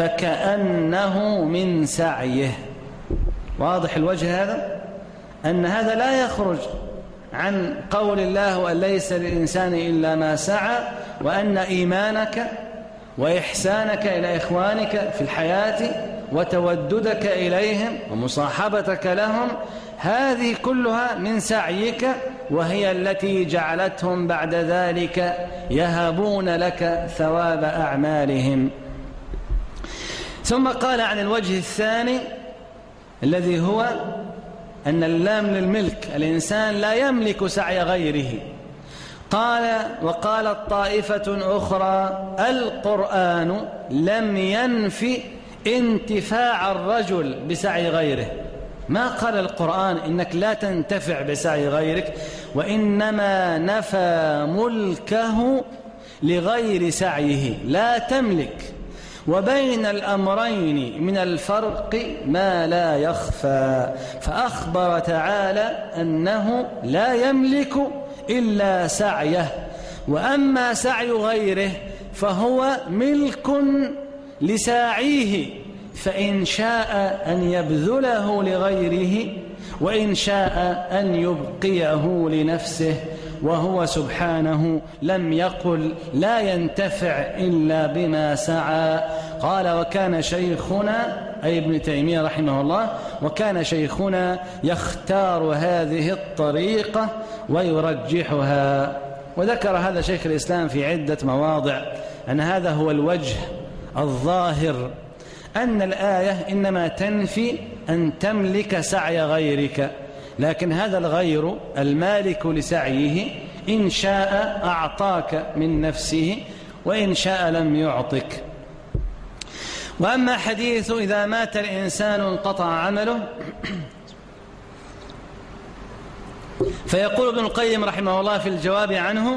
فكأنه من سعيه. واضح الوجه هذا؟ أن هذا لا يخرج عن قول الله: وأن ليس للإنسان إلا ما سعى، وأن إيمانك وإحسانك إلى إخوانك في الحياة وتوددك إليهم ومصاحبتك لهم هذه كلها من سعيك، وهي التي جعلتهم بعد ذلك يهبون لك ثواب أعمالهم. ثم قال عن الوجه الثاني الذي هو أن اللام للملك، الإنسان لا يملك سعي غيره. قال: وقالت طائفة أخرى: القرآن لم ينفي انتفاع الرجل بسعي غيره. ما قال القرآن إنك لا تنتفع بسعي غيرك، وإنما نفى ملكه لغير سعيه، لا تملك. وبين الأمرين من الفرق ما لا يخفى، فأخبر تعالى أنه لا يملك إلا سعيه، وأما سعي غيره فهو ملك لساعيه، فإن شاء أن يبذله لغيره، وإن شاء أن يبقيه لنفسه، وهو سبحانه لم يقل لا ينتفع إلا بما سعى. قال: وكان شيخنا أي ابن تيمية رحمه الله، وكان شيخنا يختار هذه الطريقة ويرجحها. وذكر هذا شيخ الإسلام في عدة مواضع أن هذا هو الوجه الظاهر، أن الآية إنما تنفي أن تملك سعي غيرك، لكن هذا الغير المالك لسعيه إن شاء أعطاك من نفسه، وإن شاء لم يعطك. وأما حديث إذا مات الإنسان انقطع عمله، فيقول ابن القيم رحمه الله في الجواب عنه: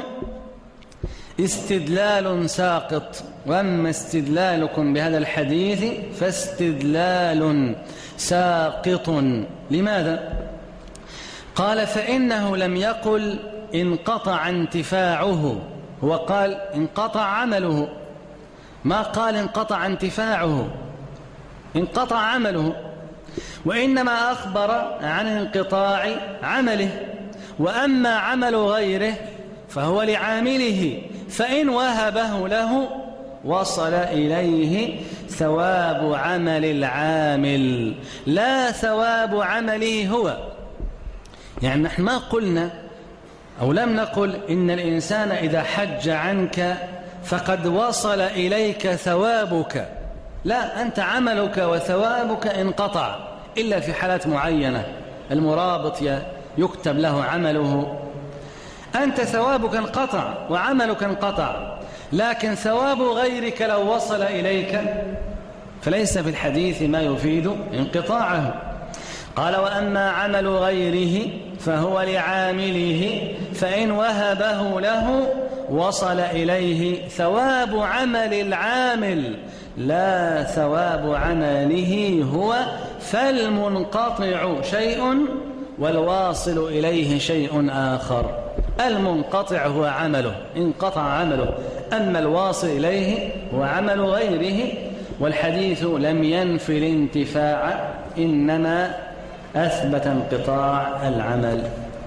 استدلال ساقط. وأما استدلالكم بهذا الحديث فاستدلال ساقط. لماذا؟ قال: فإنه لم يقل انقطع انتفاعه، هو قال انقطع عمله، ما قال انقطع انتفاعه، انقطع عمله، وإنما أخبر عن انقطاع عمله. وأما عمل غيره فهو لعامله، فإن وهبه له وصل إليه ثواب عمل العامل لا ثواب عمله هو. يعني نحن ما قلنا أو لم نقل إن الإنسان إذا حج عنك فقد وصل إليك ثوابك، لا، أنت عملك وثوابك انقطع إلا في حالات معينة، المرابط يكتب له عمله، أنت ثوابك انقطع وعملك انقطع، لكن ثواب غيرك لو وصل إليك فليس في الحديث ما يفيد انقطاعه. قال: وأما عمل غيره فهو لعامله، فإن وهبه له وصل إليه ثواب عمل العامل لا ثواب عمله هو، فالمنقطع شيء والواصل إليه شيء آخر. المنقطع هو عمله، انقطع عمله، أما الواصل إليه هو عمل غيره. والحديث لم ينف الانتفاع، إنما أثبت انقطاع العمل.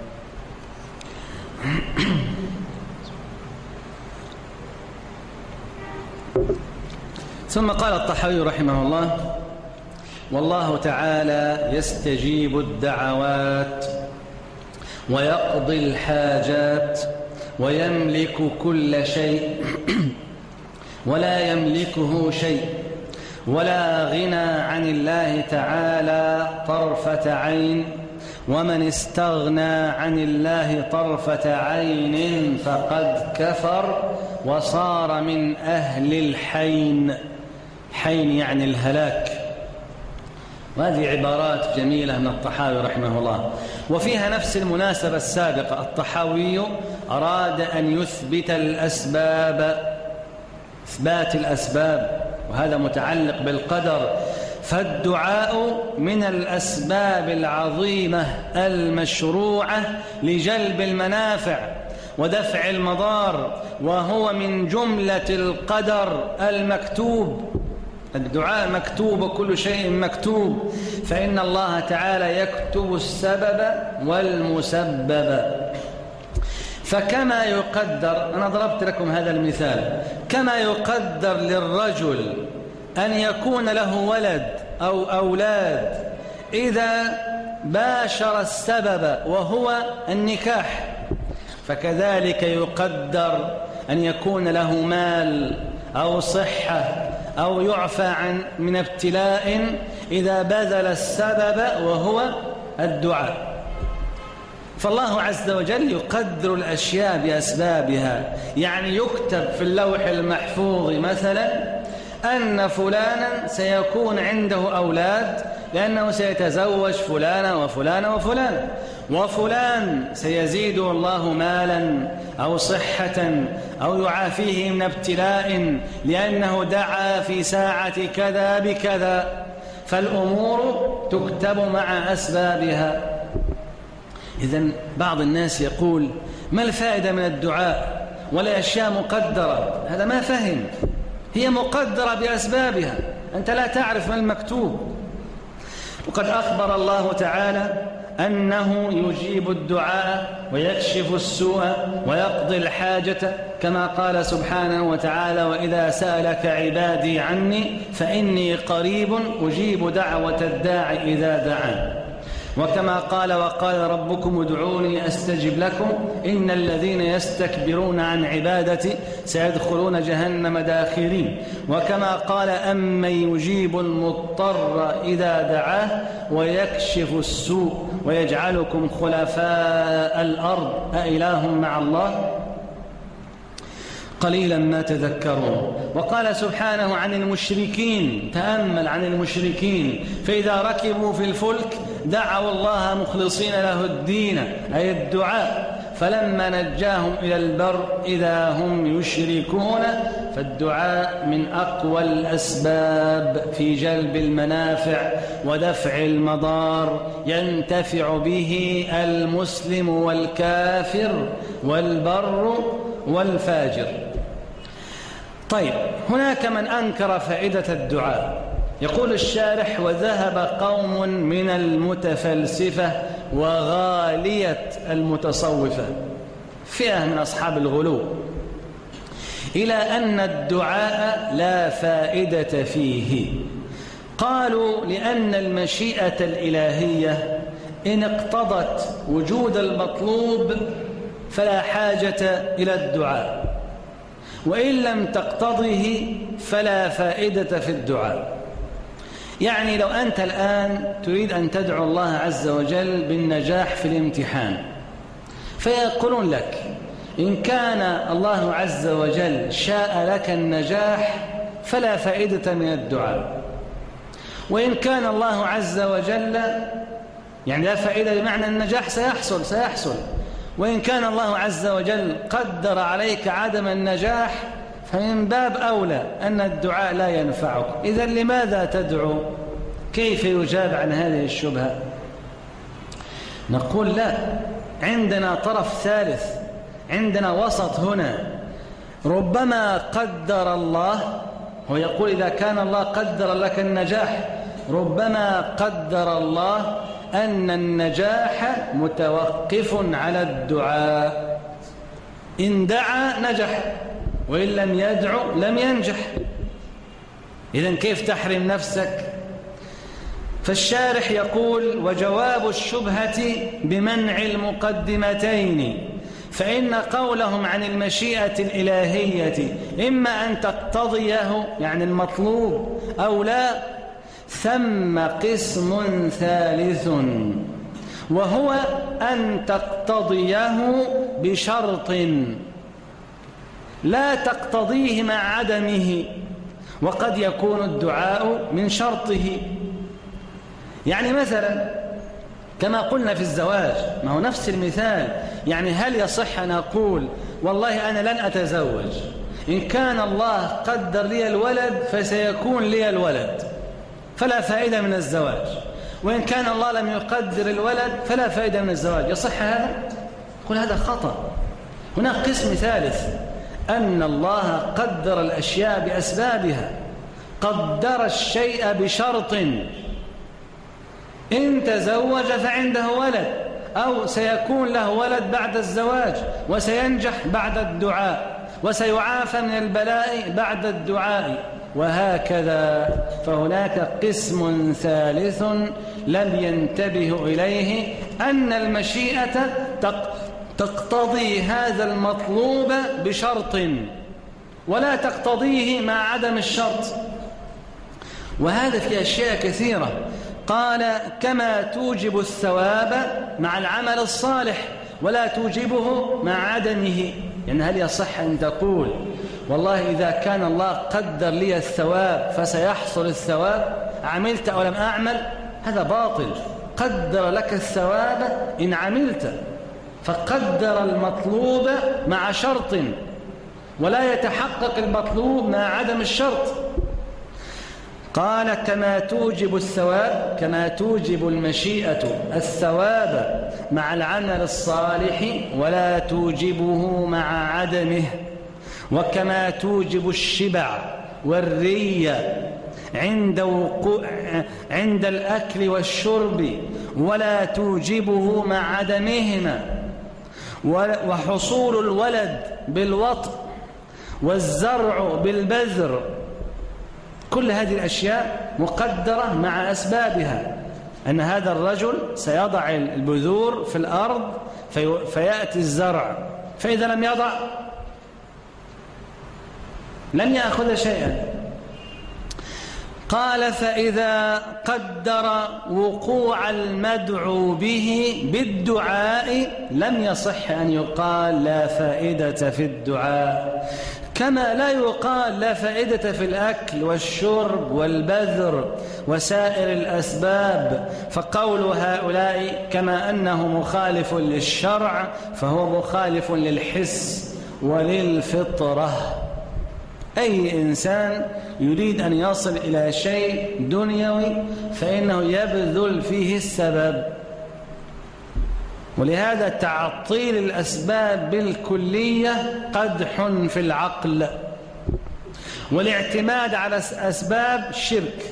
ثم قال الطحاوي رحمه الله: والله تعالى يستجيب الدعوات ويقضي الحاجات ويملك كل شيء ولا يملكه شيء، ولا غنى عن الله تعالى طرفة عين، ومن استغنى عن الله طرفة عين فقد كفر وصار من أهل الحين. حين يعني الهلاك. وهذه عبارات جميلة من الطحاوي رحمه الله، وفيها نفس المناسبة السابقة. الطحاوي أراد أن يثبت الأسباب، إثبات الأسباب، وهذا متعلق بالقدر. فالدعاء من الأسباب العظيمة المشروعة لجلب المنافع ودفع المضار، وهو من جملة القدر المكتوب. الدعاء مكتوب وكل شيء مكتوب، فإن الله تعالى يكتب السبب والمسبب. فكما يقدر، أنا ضربت لكم هذا المثال، كما يقدر للرجل أن يكون له ولد أو أولاد إذا باشر السبب وهو النكاح، فكذلك يقدر أن يكون له مال أو صحة أو يعفى من ابتلاء إذا بذل السبب وهو الدعاء. فالله عز وجل يقدر الأشياء بأسبابها. يعني يكتب في اللوح المحفوظ مثلا أن فلانا سيكون عنده أولاد لأنه سيتزوج فلانة وفلانة وفلانة، وفلان سيزيده الله مالا أو صحة أو يعافيه من ابتلاء لأنه دعا في ساعة كذا بكذا. فالأمور تكتب مع أسبابها. إذن بعض الناس يقول: ما الفائدة من الدعاء والأشياء مقدرة؟ هذا ما فهم. هي مقدرة بأسبابها، أنت لا تعرف ما المكتوب. وقد أخبر الله تعالى أنه يجيب الدعاء ويكشف السوء ويقضي الحاجة، كما قال سبحانه وتعالى: وإذا سألك عبادي عني فإني قريب أجيب دعوة الداع إذا دعان. وكما قال: وقال ربكم ادعوني أستجب لكم إن الذين يستكبرون عن عبادتي سيدخلون جهنم داخرين. وكما قال: أمن يجيب المضطر إذا دعاه ويكشف السوء ويجعلكم خلفاء الأرض أإله مع الله قليلا ما تذكرون. وقال سبحانه عن المشركين، تأمل عن المشركين: فإذا ركبوا في الفلك دعوا الله مخلصين له الدين، أي الدعاء، فلما نجاهم إلى البر إذا هم يشركون. فالدعاء من أقوى الأسباب في جلب المنافع ودفع المضار، ينتفع به المسلم والكافر والبر والفاجر. طيب، هناك من أنكر فائدة الدعاء. يقول الشارح: وذهب قوم من المتفلسفة وغالية المتصوفة، فئة من أصحاب الغلو، إلى أن الدعاء لا فائدة فيه. قالوا: لأن المشيئة الإلهية إن اقتضت وجود المطلوب فلا حاجة إلى الدعاء، وإن لم تقتضه فلا فائدة في الدعاء. يعني لو أنت الآن تريد أن تدعو الله عز وجل بالنجاح في الامتحان، فيقولون لك: إن كان الله عز وجل شاء لك النجاح فلا فائدة من الدعاء، وإن كان الله عز وجل يعني لا فائدة بمعنى النجاح سيحصل، وإن كان الله عز وجل قدر عليك عدم النجاح فمن باب أولى أن الدعاء لا ينفعك. إذن لماذا تدعو؟ كيف يجاب عن هذه الشبهة؟ نقول لا، عندنا طرف ثالث، عندنا وسط هنا. ربما قدر الله، هو يقول إذا كان الله قدر لك النجاح، ربما قدر الله أن النجاح متوقف على الدعاء، إن دعا نجح وإن لم يدعو لم ينجح. إذن كيف تحرم نفسك؟ فالشارح يقول: وجواب الشبهة بمنع المقدمتين، فإن قولهم عن المشيئة الإلهية إما أن تقتضيه يعني المطلوب أو لا، ثم قسم ثالث وهو أن تقتضيه بشرط لا تقتضيه مع عدمه، وقد يكون الدعاء من شرطه. يعني مثلا كما قلنا في الزواج، ما هو نفس المثال. يعني هل يصح أن أقول والله أنا لن أتزوج، إن كان الله قدر لي الولد فسيكون لي الولد فلا فائدة من الزواج، وإن كان الله لم يقدر الولد فلا فائدة من الزواج؟ يصح هذا؟ قل هذا خطأ. هناك قسم ثالث، أن الله قدر الأشياء بأسبابها، قدر الشيء بشرط، إن تزوج فعنده ولد، أو سيكون له ولد بعد الزواج، وسينجح بعد الدعاء، وسيعافى من البلاء بعد الدعاء، وهكذا. فهناك قسم ثالث لم ينتبه إليه، أن المشيئة تقتضي هذا المطلوب بشرط ولا تقتضيه مع عدم الشرط. وهذا في أشياء كثيرة. قال: كما توجب الثواب مع العمل الصالح ولا توجبه مع عدمه. يعني هل يصح أن تقول والله إذا كان الله قدر لي الثواب فسيحصل الثواب عملت أو لم أعمل؟ هذا باطل. قدر لك الثواب إن عملت، فقدر المطلوب مع شرط، ولا يتحقق المطلوب مع عدم الشرط. قال: كما توجب الثواب، كما توجب المشيئة الثواب مع العمل الصالح ولا توجبه مع عدمه، وكما توجب الشبع والري عند الأكل والشرب ولا توجبه مع عدمهما، وحصول الولد بالوطء والزرع بالبذر، كل هذه الأشياء مقدرة مع أسبابها. أن هذا الرجل سيضع البذور في الأرض فيأتي الزرع، فإذا لم يضع لن يأخذ شيئا. قال: فإذا قدر وقوع المدعو به بالدعاء لم يصح أن يقال لا فائدة في الدعاء، كما لا يقال لا فائدة في الأكل والشرب والبذر وسائر الأسباب. فقول هؤلاء كما أنه مخالف للشرع فهو مخالف للحس وللفطرة. أي إنسان يريد أن يصل إلى شيء دنيوي فإنه يبذل فيه السبب، ولهذا تعطيل الأسباب بالكلية قدح في العقل، والاعتماد على أسباب شرك.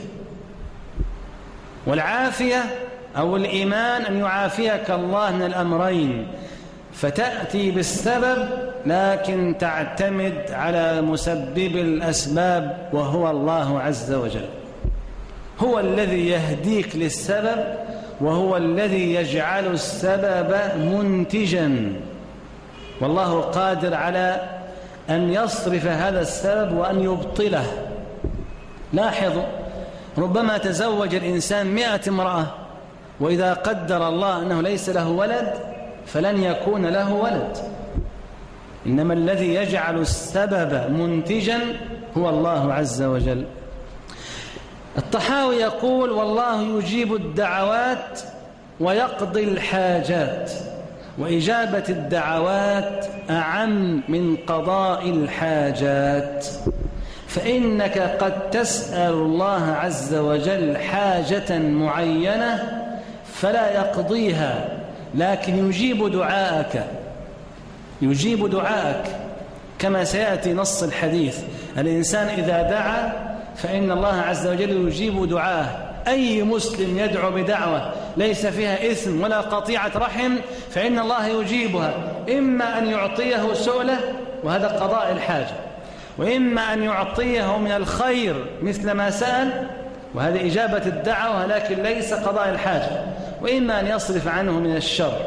والعافية أو الإيمان أن يعافيك الله من الأمرين، فتأتي بالسبب لكن تعتمد على مسبب الأسباب وهو الله عز وجل. هو الذي يهديك للسبب، وهو الذي يجعل السبب منتجا، والله قادر على أن يصرف هذا السبب وأن يبطله. لاحظوا، ربما تزوج الإنسان 100 امرأة، وإذا قدر الله أنه ليس له ولد فلن يكون له ولد. إنما الذي يجعل السبب منتجا هو الله عز وجل. الطحاوي يقول: والله يجيب الدعوات ويقضي الحاجات، وإجابة الدعوات أعم من قضاء الحاجات، فإنك قد تسأل الله عز وجل حاجة معينة فلا يقضيها، لكن يجيب دعاءك كما سيأتي نص الحديث: الإنسان إذا دعا فإن الله عز وجل يجيب دعاءه. أي مسلم يدعو بدعوة ليس فيها إثم ولا قطيعة رحم فإن الله يجيبها، إما أن يعطيه سؤله وهذا قضاء الحاجة، وإما أن يعطيه من الخير مثل ما سأل وهذا إجابة الدعوة لكن ليس قضاء الحاجة، وإما أن يصرف عنه من الشر.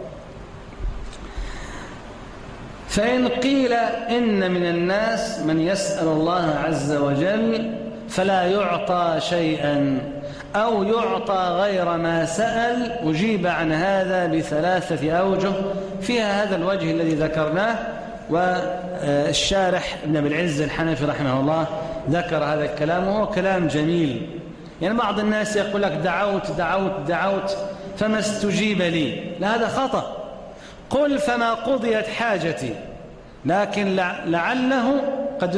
فإن قيل إن من الناس من يسأل الله عز وجل فلا يعطى شيئا أو يعطى غير ما سأل، أجيب عن هذا بثلاثة أوجه، فيها هذا الوجه الذي ذكرناه، والشارح ابن أبي العز الحنفي رحمه الله ذكر هذا الكلام وهو كلام جميل. يعني بعض الناس يقول لك دعوت فما استجيب لي، لا، هذا خطأ. قل فما قضيت حاجتي، لكن لعله قد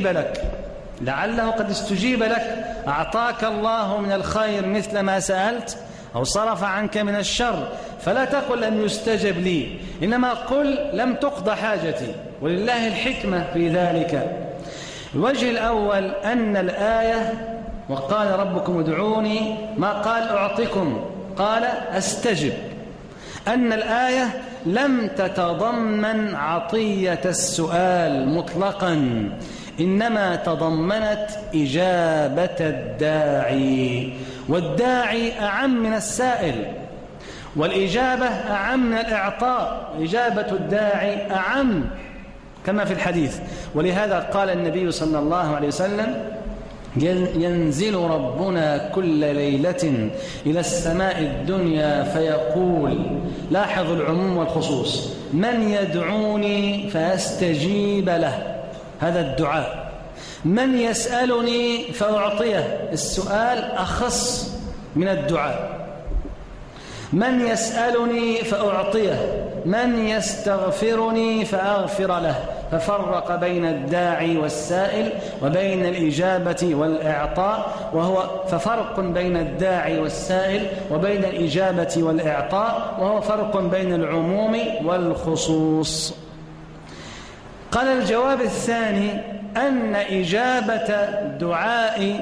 استجيب لك، أعطاك الله من الخير مثل ما سألت أو صرف عنك من الشر، فلا تقل لم يستجب لي، إنما قل لم تقضى حاجتي، ولله الحكمة في ذلك. الوجه الأول أن الآية وقال ربكم ادعوني ما قال أعطكم، قال أستجب، أن الآية لم تتضمن عطية السؤال مطلقا، إنما تضمنت إجابة الداعي، والداعي أعم من السائل، والإجابة أعم من الإعطاء، إجابة الداعي أعم كما في الحديث. ولهذا قال النبي صلى الله عليه وسلم: ينزل ربنا كل ليلة إلى السماء الدنيا فيقول، لاحظ العموم والخصوص: من يدعوني فأستجيب له، هذا الدعاء. من يسألني فأعطيه، السؤال أخص من الدعاء. من يسألني فأعطيه، من يستغفرني فأغفر له، ففرق بين الداعي والسائل وبين الإجابة والإعطاء، ففرق بين الداعي والسائل وبين الإجابة والإعطاء، وهو فرق بين العموم والخصوص. قال الجواب الثاني أن إجابة دعاء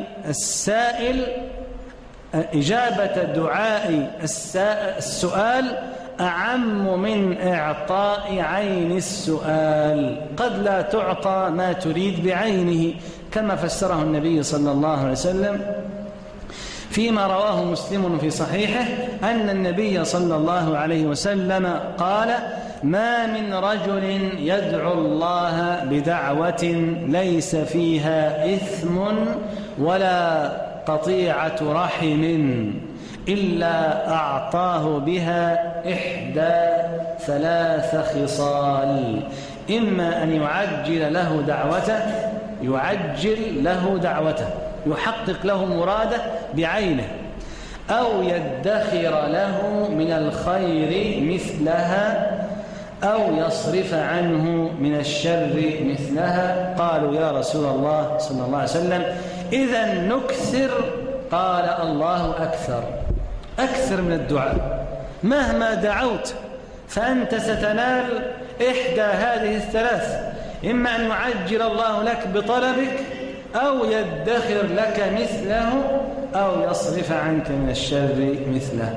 السؤال أعم من إعطاء عين السؤال، قد لا تعطى ما تريد بعينه، كما فسره النبي صلى الله عليه وسلم فيما رواه مسلم في صحيحه أن النبي صلى الله عليه وسلم قال: ما من رجل يدعو الله بدعوة ليس فيها إثم ولا قطيعة رحم إلا أعطاه بها إحدى ثلاث خصال: إما أن يعجل له دعوته يحقق له مراده بعينه، أو يدخر له من الخير مثلها، أو يصرف عنه من الشر مثلها. قالوا: يا رسول الله صلى الله عليه وسلم إذا نكثر؟ قال: الله أكثر من الدعاء، مهما دعوت فأنت ستنال إحدى هذه الثلاث: إما أن يعجل الله لك بطلبك، أو يدخر لك مثله، أو يصرف عنك من الشر مثله.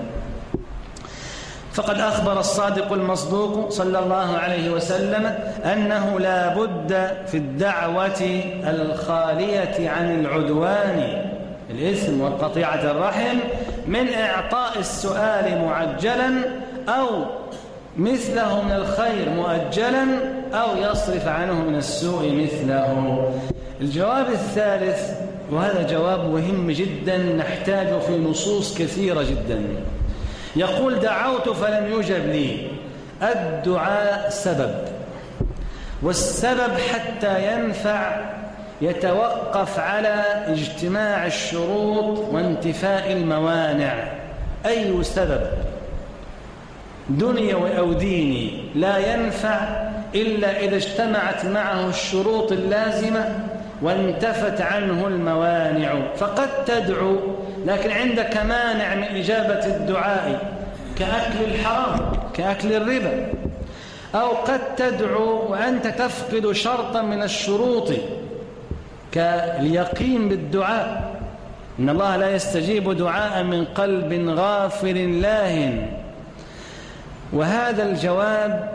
فقد أخبر الصادق المصدوق صلى الله عليه وسلم أنه لا بد في الدعوة الخالية عن العدوان، الإثم وقطيعة الرحم، من إعطاء السؤال معجلا، أو مثله من الخير مؤجلا، أو يصرف عنه من السوء مثله. الجواب الثالث، وهذا جواب مهم جدا نحتاج في نصوص كثيرة جدا، يقول: دعوت فلم يجب لي. الدعاء سبب، والسبب حتى ينفع يتوقف على اجتماع الشروط وانتفاء الموانع. أي سبب دنيوي أو ديني لا ينفع إلا إذا اجتمعت معه الشروط اللازمة وانتفت عنه الموانع. فقد تدعو لكن عندك مانع من إجابة الدعاء كأكل الحرام كأكل الربا، أو قد تدعو وأنت تفقد شرطا من الشروط كاليقين بالدعاء، إن الله لا يستجيب دعاء من قلب غافل لاهٍ. وهذا الجواب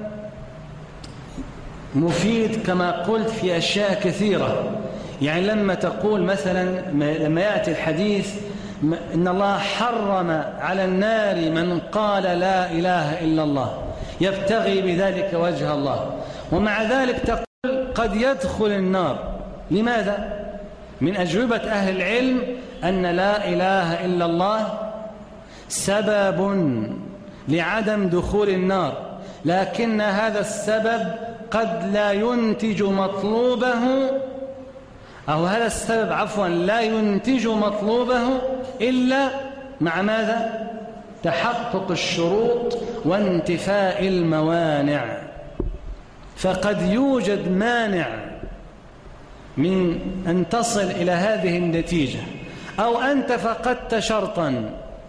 مفيد كما قلت في أشياء كثيرة. يعني لما تقول مثلا، لما يأتي الحديث إن الله حرم على النار من قال لا إله إلا الله يبتغي بذلك وجه الله، ومع ذلك تقول قد يدخل النار. لماذا؟ من أجوبة أهل العلم أن لا إله إلا الله سبب لعدم دخول النار، لكن هذا السبب قد لا ينتج مطلوبه، أو هذا السبب عفوا لا ينتج مطلوبه إلا مع ماذا؟ تحقق الشروط وانتفاء الموانع. فقد يوجد مانع من أن تصل إلى هذه النتيجة، أو أنت فقدت شرطا.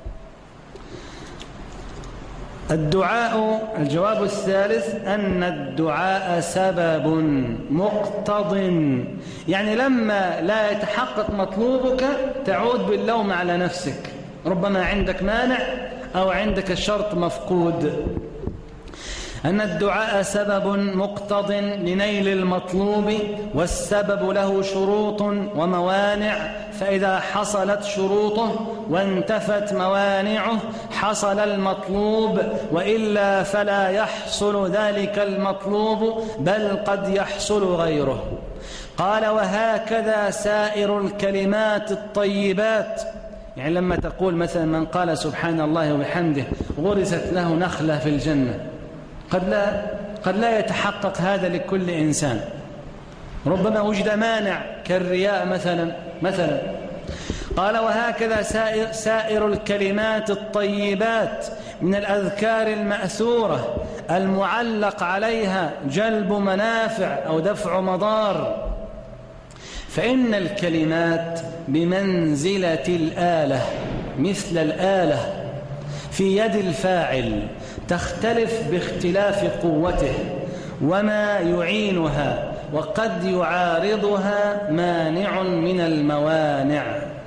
الدعاء، الجواب الثالث أن الدعاء سبب مقتض، يعني لما لا يتحقق مطلوبك تعود باللوم على نفسك، ربما عندك مانع أو عندك الشرط مفقود. أن الدعاء سبب مقتض لنيل المطلوب، والسبب له شروط وموانع، فإذا حصلت شروطه وانتفت موانعه حصل المطلوب، وإلا فلا يحصل ذلك المطلوب بل قد يحصل غيره. قال وهكذا سائر الكلمات الطيبات، يعني لما تقول مثلا من قال سبحان الله وبحمده غرست له نخلة في الجنة، قد لا يتحقق هذا لكل إنسان، ربما وجد مانع كالرياء مثلا. قال وهكذا سائر الكلمات الطيبات من الأذكار المأثورة المعلق عليها جلب منافع أو دفع مضار، فإن الكلمات بمنزلة الآلة، مثل الآلة في يد الفاعل، تختلف باختلاف قوته وما يعينها، وقد يعارضها مانع من الموانع.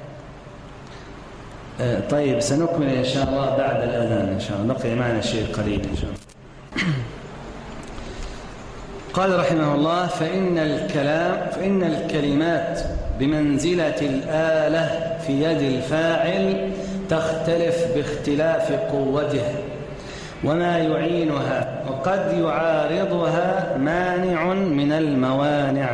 طيب سنكمل إن شاء الله بعد الأذان إن شاء الله، بقي معنا شيء قليل إن شاء الله. قال رحمه الله فإن الكلمات بمنزلة الآلة في يد الفاعل تختلف باختلاف قوته وما يعينها، وقد يعارضها مانع من الموانع.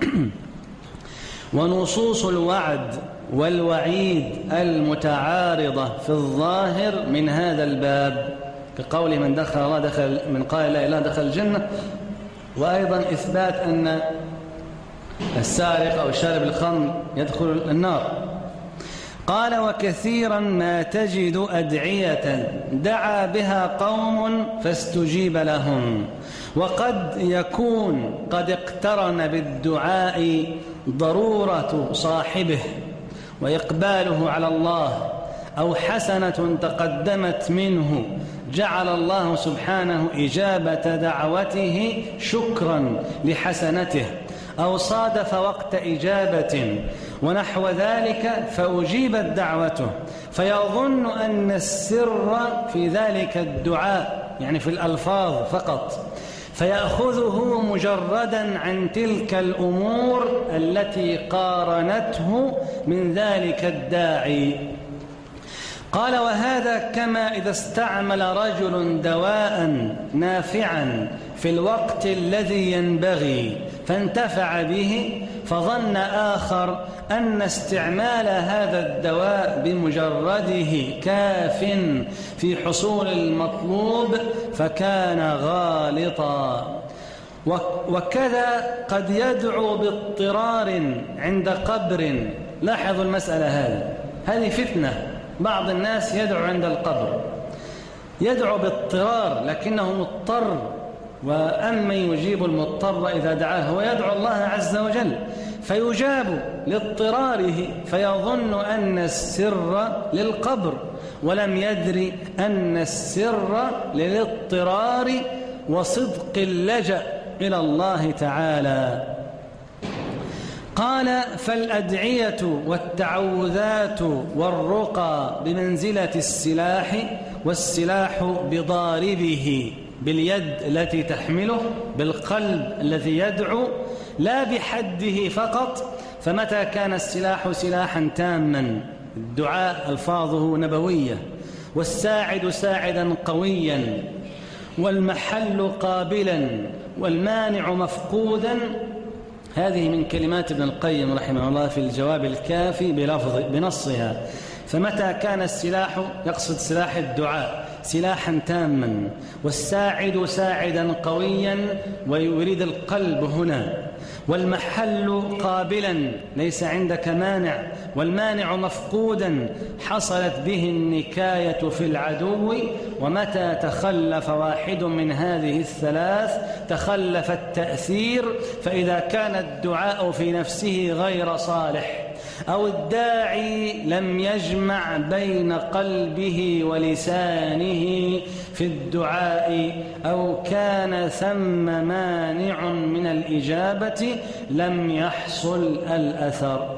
ونصوص الوعد والوعيد المتعارضة في الظاهر من هذا الباب، كقول من قال لا إله دخل الجنة، وأيضا إثبات أن السارق أو شارب الخمر يدخل النار. قال وكثيرا ما تجد أدعية دعا بها قوم فاستجيب لهم، وقد يكون قد اقترن بالدعاء ضرورة صاحبه وإقباله على الله، أو حسنة تقدمت منه جعل الله سبحانه إجابة دعوته شكرا لحسنته، أو صادف وقت إجابة ونحو ذلك فأجيبت دعوته، فيظن أن السر في ذلك الدعاء، يعني في الألفاظ فقط، فيأخذه مجردا عن تلك الأمور التي قارنته من ذلك الداعي. قال وهذا كما إذا استعمل رجل دواء نافعا في الوقت الذي ينبغي فانتفع به، فظن آخر أن استعمال هذا الدواء بمجرده كاف في حصول المطلوب فكان غالطا. وكذا قد يدعو باضطرار عند قبر. لاحظوا المسألة هذه فتنة. بعض الناس يدعو عند القبر، يدعو باضطرار لكنه مضطر، وأما يجيب المضطر إذا دعاه، ويدعو الله عز وجل فيجاب لاضطراره، فيظن أن السر للقبر ولم يدري أن السر للاضطرار وصدق اللجأ إلى الله تعالى. قال: فالأدعية والتعوذات والرقى بمنزلة السلاح، والسلاح بضاربه، باليد التي تحمله، بالقلب الذي يدعو، لا بحده فقط. فمتى كان السلاح سلاحا تاما، الدعاء ألفاظه نبوية، والساعد ساعدا قويا، والمحل قابلا، والمانع مفقودا. هذه من كلمات ابن القيم رحمه الله في الجواب الكافي بنصها. فمتى كان السلاح، يقصد سلاح الدعاء، سلاحا تاما، والساعد ساعدا قويا، ويريد القلب هنا، والمحل قابلا، ليس عندك مانع، والمانع مفقودا، حصلت به النكاية في العدو. ومتى تخلف واحد من هذه الثلاث تخلف التأثير. فإذا كان الدعاء في نفسه غير صالح، أو الداعي لم يجمع بين قلبه ولسانه في الدعاء، أو كان ثم مانع من الإجابة، لم يحصل الأثر.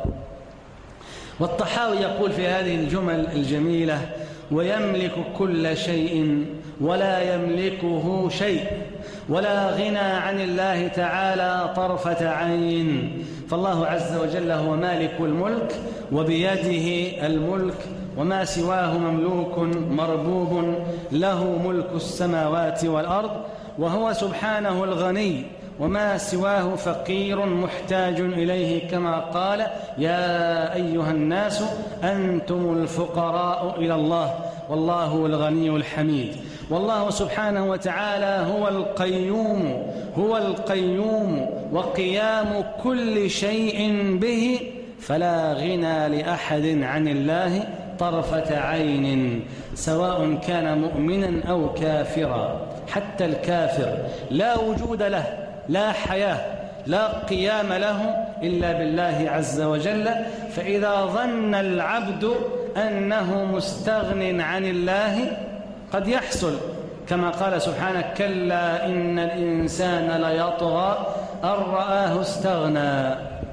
والطحاوي يقول في هذه الجمل الجميلة: ويملك كل شيء ولا يملكه شيء، ولا غنى عن الله تعالى طرفة عين. فالله عز وجل هو مالك الملك، وبيده الملك، وما سواه مملوك مربوب، له ملك السماوات والأرض، وهو سبحانه الغني، وما سواه فقير محتاج إليه، كما قال: يا أيها الناس أنتم الفقراء إلى الله والله الغني الحميد. والله سبحانه وتعالى هو القيوم وقيام كل شيء به، فلا غنى لأحد عن الله طرفة عين، سواء كان مؤمنا أو كافرا. حتى الكافر لا وجود له، لا حياة، لا قيام له إلا بالله عز وجل. فإذا ظن العبد أنه مستغن عن الله قد يحصل، كما قال سبحانه: كلا إن الإنسان ليطغى أن رآه استغنى.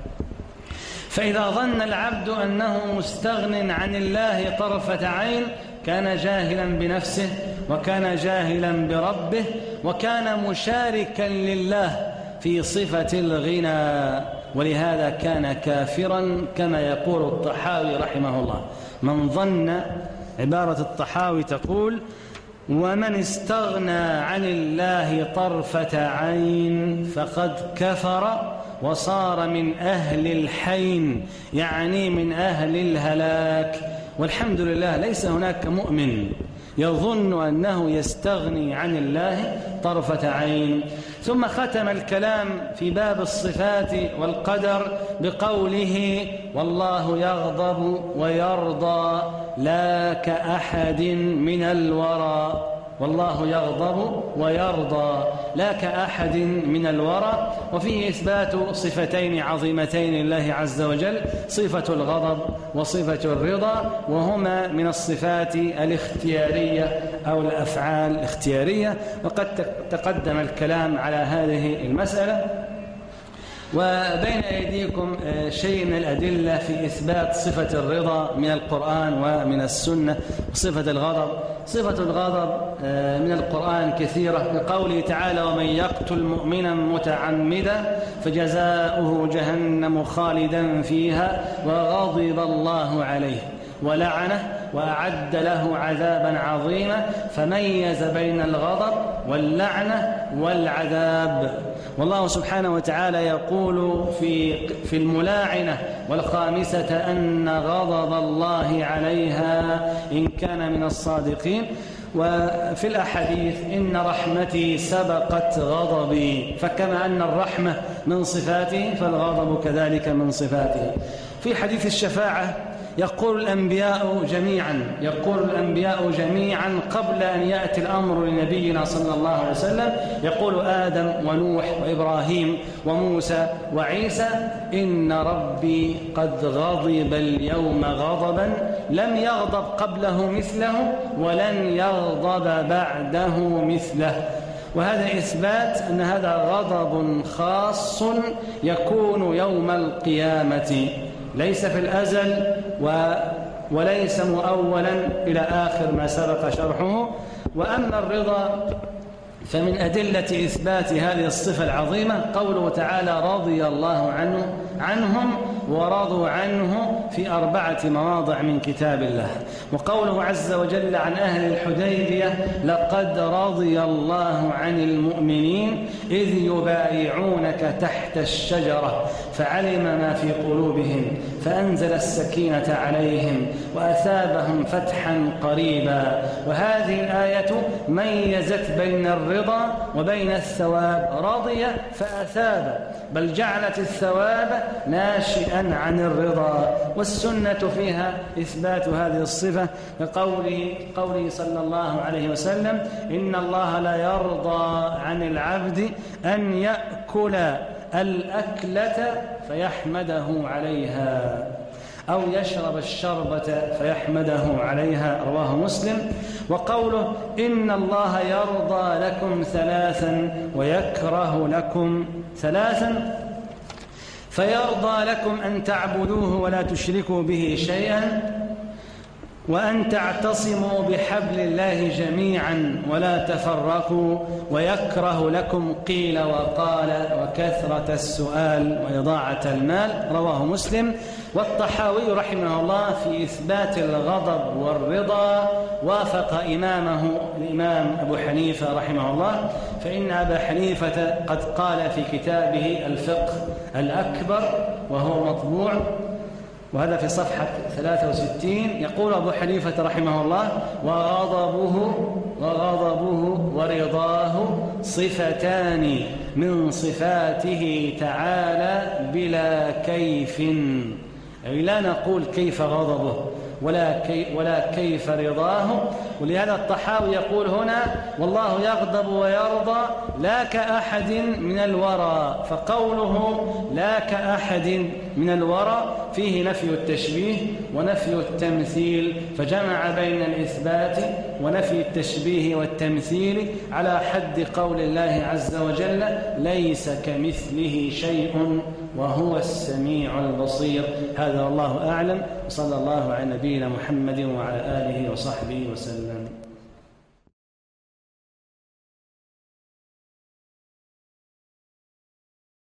فإذا ظن العبد أنه مستغن عن الله طرفة عين، كان جاهلا بنفسه، وكان جاهلا بربه، وكان مشاركا لله في صفة الغنى، ولهذا كان كافرا، كما يقول الطحاوي رحمه الله. من ظن، عبارة الطحاوي تقول: ومن استغنى عن الله طرفة عين فقد كفر وصار من أهل الحين، يعني من أهل الهلاك. والحمد لله ليس هناك مؤمن يظن أنه يستغني عن الله طرفة عين. ثم ختم الكلام في باب الصفات والقدر بقوله: والله يغضب ويرضى لا كأحد من الورى. والله يغضب ويرضى لا كأحد من الورى. وفيه إثبات صفتين عظيمتين لله عز وجل: صفة الغضب وصفة الرضا، وهما من الصفات الاختيارية أو الأفعال الاختيارية. وقد تقدم الكلام على هذه المسألة. وبين أيديكم شيء من الأدلة في إثبات صفة الرضا من القرآن ومن السنة. صفة الغضب من القرآن كثيرة، بقوله تعالى: ومن يقتل مؤمنا متعمدا فجزاؤه جهنم خالدا فيها وغضب الله عليه ولعنه وأعد له عذابا عظيما. فميز بين الغضب واللعنة والعذاب. والله سبحانه وتعالى يقول في الملاعنة: والخامسة أن غضب الله عليها إن كان من الصادقين. وفي الأحاديث: إن رحمتي سبقت غضبي. فكما أن الرحمة من صفاته فالغضب كذلك من صفاته. في حديث الشفاعة يقول الأنبياء جميعا قبل أن يأتي الأمر لنبينا صلى الله عليه وسلم، يقول آدم ونوح وإبراهيم وموسى وعيسى: إن ربي قد غضب اليوم غضبا لم يغضب قبله مثله ولن يغضب بعده مثله. وهذا إثبات أن هذا غضب خاص يكون يوم القيامة، ليس في الأزل وليس مؤولا إلى آخر ما سبق شرحه. وأما الرضا فمن أدلة إثبات هذه الصفة العظيمة قوله تعالى: رضي الله عنهم ورضوا عنه في 4 مواضع من كتاب الله. وقوله عز وجل عن أهل الحديبية: لقد رضي الله عن المؤمنين إذ يبايعونك تحت الشجرة فعلم ما في قلوبهم فأنزل السكينة عليهم وأثابهم فتحا قريبا. وهذه الآية ميزت بين الرضا وبين الثواب، رضي فأثاب، بل جعلت الثواب ناشئا عن الرضا. والسنة فيها إثبات هذه الصفة كقوله صلى الله عليه وسلم: إن الله لا يرضى عن العبد أن يأكل الأكلة فيحمده عليها أو يشرب الشربة فيحمده عليها، رواه مسلم. وقوله: إن الله يرضى لكم 3 ويكره لكم 3، فيرضى لكم أن تعبدوه ولا تشركوا به شيئا، وأن تعتصموا بحبل الله جميعا ولا تفرقوا، ويكره لكم قيل وقال وكثرة السؤال وإضاعة المال، رواه مسلم. والطحاوي رحمه الله في إثبات الغضب والرضا وافق إمامه الإمام أبو حنيفة رحمه الله، فإن أبا حنيفة قد قال في كتابه الفقه الأكبر وهو مطبوع، وهذا في صفحة 63، يقول أبو حنيفة رحمه الله: وغضبه ورضاه صفتان من صفاته تعالى بلا كيف، أي لا نقول كيف غضبه ولا كيف رضاه. ولهذا الطحاوي يقول هنا: والله يغضب ويرضى لا كأحد من الورى، فقوله لا كأحد من الورى فيه نفي التشبيه ونفي التمثيل، فجمع بين الإثبات ونفي التشبيه والتمثيل على حد قول الله عز وجل: ليس كمثله شيء وهو السميع البصير. هذا والله أعلم، وصلى الله على نبينا محمد وعلى آله وصحبه وسلم.